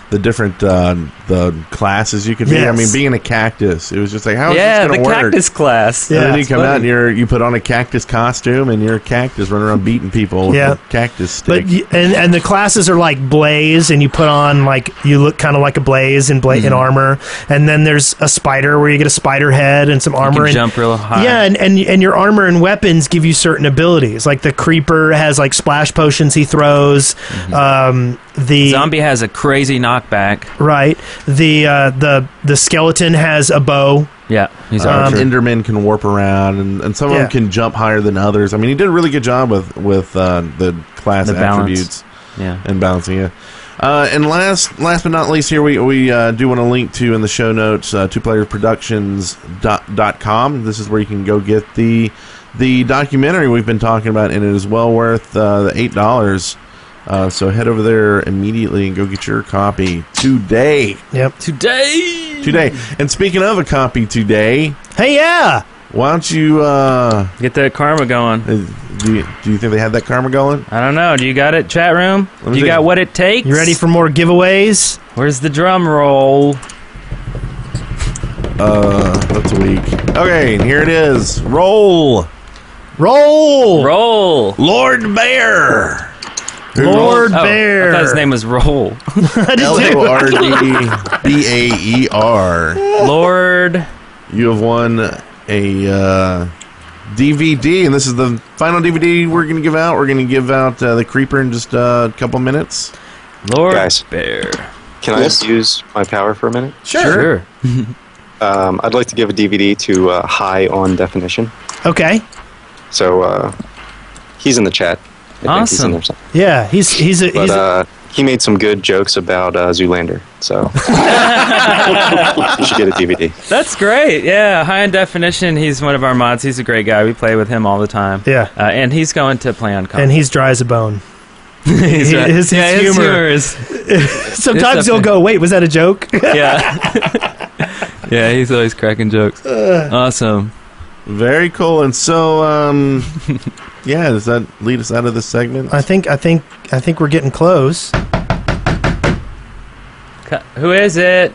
the different the classes you could be. I mean, Yes. being a cactus, it was just like, how is Yeah, this the going to work? cactus class. And Yeah, then you it's come out and you put on a cactus costume and you're a cactus running around beating people with Yeah. a cactus But stick. and the classes are like Blaze, and you put on like you look kind of like a Blaze in in armor, and then there's a spider where you get a spider head and some You armor. can and, jump real high. Yeah, and your armor and weapons give you certain abilities. Like the creeper has like splash potions he throws. The Zombie has a crazy knockback. right. The skeleton has a bow. Yeah, he's Uh, archer. Endermen can warp around, and some of Yeah. them can jump higher than others. I mean, he did a really good job with the class The balance. attributes Yeah. and balancing it. And last but not least, here we do want to link to in the show notes twoplayerproductions.com. This is where you can go get the documentary we've been talking about, and it is well worth the $8. So head over there immediately and go get your copy today. Yep. Today. And speaking of a copy today, Hey, yeah. why don't you Get that karma going. do you think they have that karma going? I don't know. Do you got it, chat room? Let me Do you see. got what it takes? You ready for more giveaways? Where's the drum roll? That's a week. Okay, here it is. Roll. Roll. Lord Bear. Lord Oh, Bear. I thought his name was Roll. I did too. LORDBAER. Lord. You have won a DVD, and this is the final DVD we're going to give out. We're going to give out the Creeper in just a couple minutes. Lord Guys. Bear. Can I use my power for a minute? Sure. I'd like to give a DVD to High on Definition. Okay. So he's in the chat. I think he's in there somewhere. Yeah, he's a He made some good jokes about Zoolander, so you should get a DVD. That's great. Yeah, High in Definition. He's one of our mods. He's a great guy. We play with him all the time. Yeah. And he's going to play on and he's dry as a bone. He's right. His Yeah, his humor. is. Sometimes he'll go, "Wait, was that a joke?" Yeah. Yeah, he's always cracking jokes. Awesome. Very cool. And so, yeah, does that lead us out of this segment? I think we're getting close. Who is it?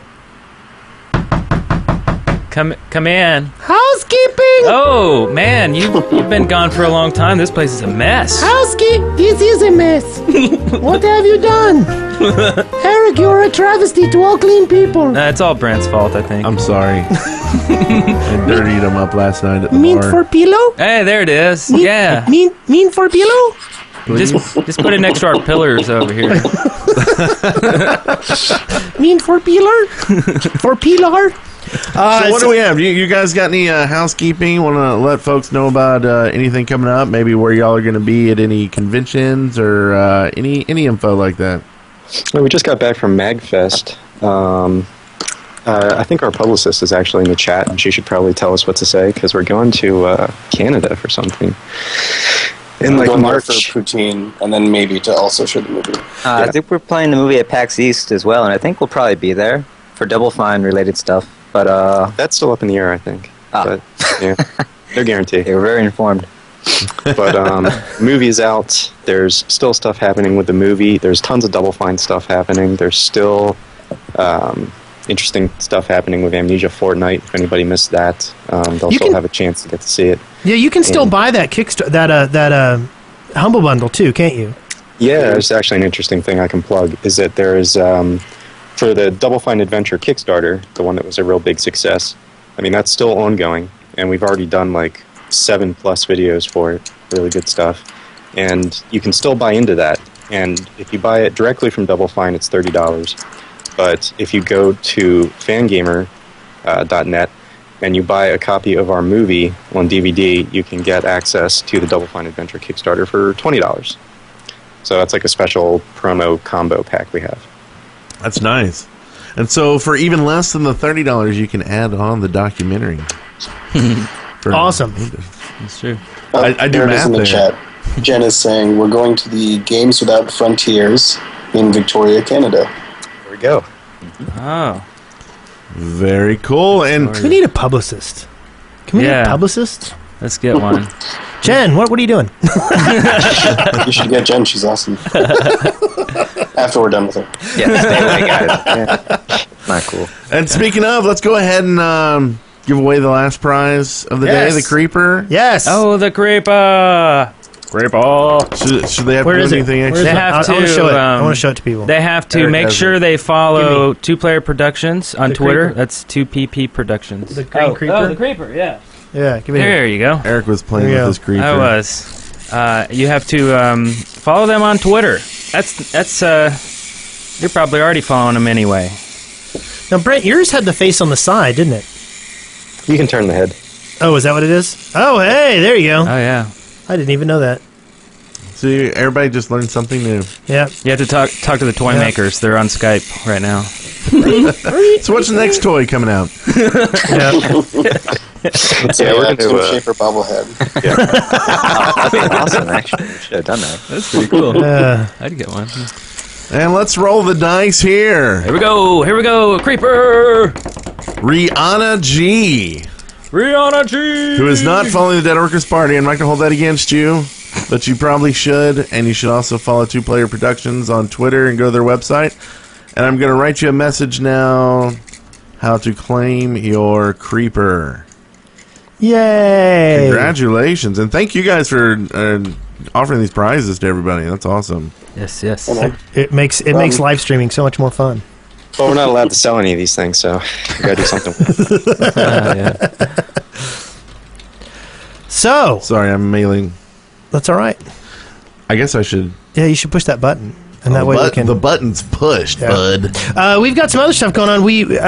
Come in. Housekeeping. Oh man, you've been gone for a long time. This place is a mess. Housekeeping. This is a mess. What have you done, Eric? You're a travesty to all clean people. It's all Brent's fault, I think. I'm sorry. I dirtied him up last night at the Mean bar. for pillow. Hey, there it is. Mean, Yeah. Mean for pillow. Just put it next to our pillars over here. Mean for pillar. For pillar. So what do we have? You guys got any housekeeping? Want to let folks know about anything coming up? Maybe where y'all are going to be at any conventions or any info like that? Well, we just got back from MagFest. I think our publicist is actually in the chat, and she should probably tell us what to say because we're going to Canada for something in like going there March. for poutine, and then maybe to also show the movie. I think we're playing the movie at PAX East as well, and I think we'll probably be there for Double Fine related stuff. But That's still up in the air, I think. But yeah, they're guaranteed. they were very informed. But movie is out. There's still stuff happening with the movie. There's tons of Double Fine stuff happening. There's still interesting stuff happening with Amnesia Fortnite. If anybody missed that, they'll still have a chance to get to see it. Yeah, you can still buy that Kickstarter, that Humble Bundle too, can't you? Yeah, there's actually an interesting thing I can plug. Is that there is for the Double Fine Adventure Kickstarter, the one that was a real big success. I mean, that's still ongoing, and we've already done like 7+ videos for it. Really good stuff, and you can still buy into that. And if you buy it directly from Double Fine, it's $30. But if you go to fangamer.net and you buy a copy of our movie on DVD, you can get access to the Double Fine Adventure Kickstarter for $20. So that's like a special promo combo pack we have. That's nice. And so for even less than the $30, you can add on the documentary. Awesome. That's true. I do there it is math in the there. chat. Jen is saying we're going to the Games Without Frontiers in Victoria, Canada. There we go. Oh. Very cool. And We need a publicist. Can we get a publicist? Let's get one. Jen, what are you doing? You should get Jen. She's awesome. After we're done with her. Yeah, stay away, guys. Yeah. Not cool. And speaking of, let's go ahead and give away the last prize of the day, the Creeper. Yes. Oh, the Creeper. Should they have Where to is do it? anything Where extra? is They it? have I to. want to show it. I want to show it to people. They have to Eric make has sure it. they follow Two Player Productions on The Twitter. Creeper. That's 2PP Productions. The green creeper? Oh, the Creeper, yeah. Yeah, give it here. There you go. Eric was playing There you with go. his Creeper. I was. You have to follow them on Twitter. That's you're probably already following them anyway. Now, Brent, yours had the face on the side, didn't it? You can turn the head. Oh, is that what it is? Oh, hey, there you go. Oh yeah. I didn't even know that. See, everybody just learned something new. Yeah. You have to talk to the toy makers. They're on Skype right now. So what's the next toy coming out? It's Yeah, a we're gonna Tim do Schafer bobblehead. That'd be awesome, actually. We should have done that. That's pretty cool. I'd get one. And let's roll the dice here. Here we go. Creeper. Rihanna G, Rihanna G. who is not following the Dead Orcas Party. I'm not going to hold that against you, but you probably should. And you should also follow Two Player Productions on Twitter and go to their website. And I'm going to write you a message now how to claim your Creeper. Yay. Congratulations. And thank you guys for offering these prizes to everybody. That's awesome. Yes, yes. It makes live streaming so much more fun. Well, we're not allowed to sell any of these things, so we gotta do something with it. Yeah. So, Sorry, I'm mailing. that's all right. I guess I should. Yeah, you should push that button. And that way we can... The button's pushed, Yeah. bud. We've got some other stuff going on.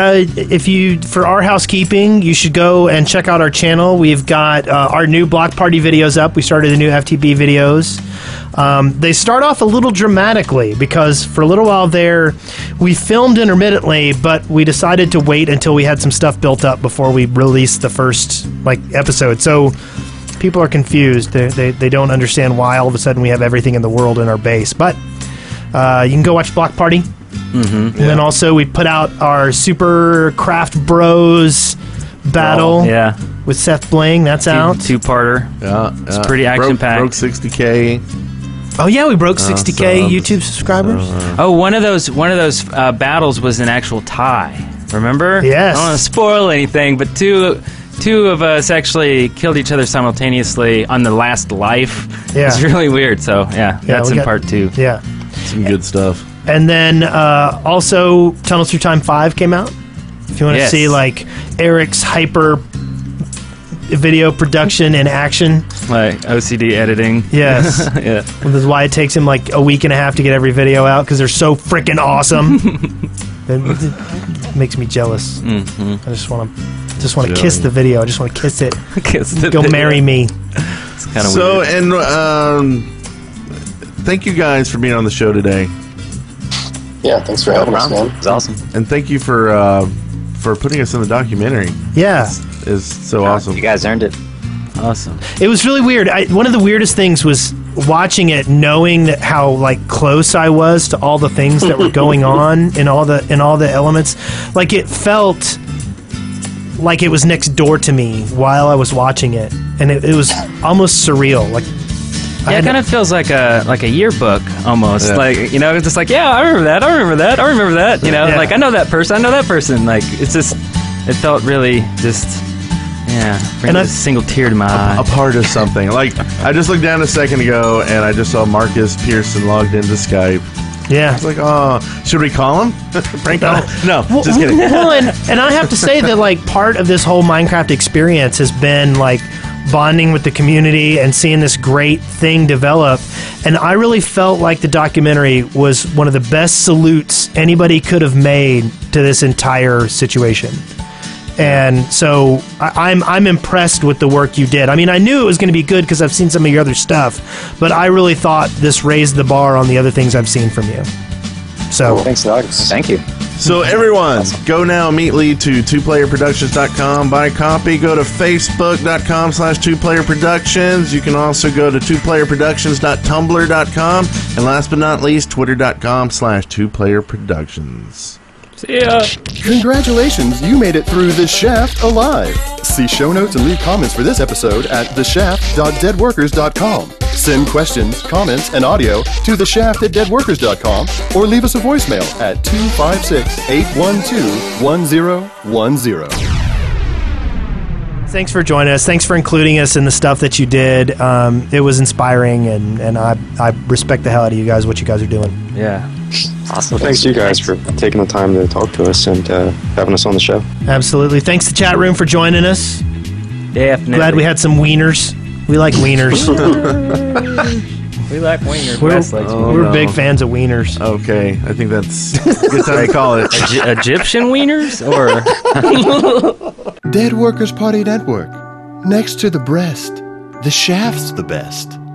For our housekeeping, you should go and check out our channel. We've got our new Block Party videos up. We started the new FTB videos. They start off a little dramatically because for a little while there, we filmed intermittently, but we decided to wait until we had some stuff built up before we released the first episode. So people are confused. They don't understand why all of a sudden we have everything in the world in our base. But you can go watch Block Party. Mm-hmm. And then also we put out our Super Craft Bros battle with Seth Bling. That's out. Two-parter. Yeah, It's pretty action-packed. Broke 60K. Oh yeah, we broke 60K YouTube subscribers. One of those battles was an actual tie. Remember? Yes. I don't want to spoil anything, but two of us actually killed each other simultaneously on the last life. Yeah. It's really weird. So that's in part 2. Yeah. Some good stuff. And then also Tunnels Through Time 5 came out. If you want to see Eric's hyper video production in action. Like OCD editing. Yes. Yeah. This is why it takes him like a week and a half to get every video out because they're so freaking awesome. It makes me jealous. Mm-hmm. I just want to kiss the video. I just want to kiss it. Kiss the Go video. marry me. It's kind of So, weird. and thank you guys for being on the show today. Yeah, thanks for having us, man. It's awesome. And thank you for putting us in the documentary. Yeah. Is so awesome. You guys earned it. Awesome. It was really weird. One of the weirdest things was watching it, knowing that how close I was to all the things that were going on in all the elements. Like it felt like it was next door to me while I was watching it, and it was almost surreal. Like Yeah, it kind of feels like a yearbook almost. Yeah. It's just like, yeah, I remember that. Like I know that person. Like it's just, it felt really just, bring a single tear to my eye. A part of something. Like I just looked down a second ago and I just saw Marcus Pearson logged into Skype. Yeah. I was like, oh, should we call him? Prank call? No, Well, just kidding. Well, and I have to say that part of this whole Minecraft experience has been bonding with the community and seeing this great thing develop. And I really felt like the documentary was one of the best salutes anybody could have made to this entire situation. And so I'm impressed with the work you did. I mean, I knew it was going to be good because I've seen some of your other stuff, but I really thought this raised the bar on the other things I've seen from you. So Thanks, Alex. Thank you. So everyone, go now immediately to twoplayerproductions.com, buy a copy, go to facebook.com/twoplayerproductions. You can also go to twoplayerproductions.tumblr.com, and last but not least, twitter.com/twoplayerproductions. See ya. Congratulations, you made it through The Shaft alive. See show notes and leave comments for this episode at theshaft.deadworkers.com. Send questions, comments, and audio to theshaft@deadworkers.com or leave us a voicemail at 256-812-1010. Thanks for joining us. Thanks for including us in the stuff that you did. It was inspiring, and I respect the hell out of you guys, what you guys are doing. Yeah. Awesome. Well, thanks to you guys for taking the time to talk to us and having us on the show. Absolutely. Thanks to chat room for joining us. Definitely. Glad we had some wieners. We like wieners. We like wieners. We're big fans of wieners. Okay, I think that's a good time to call it. Egyptian wieners? Or Dead Workers Party Network. Next to the breast, the shaft's the best.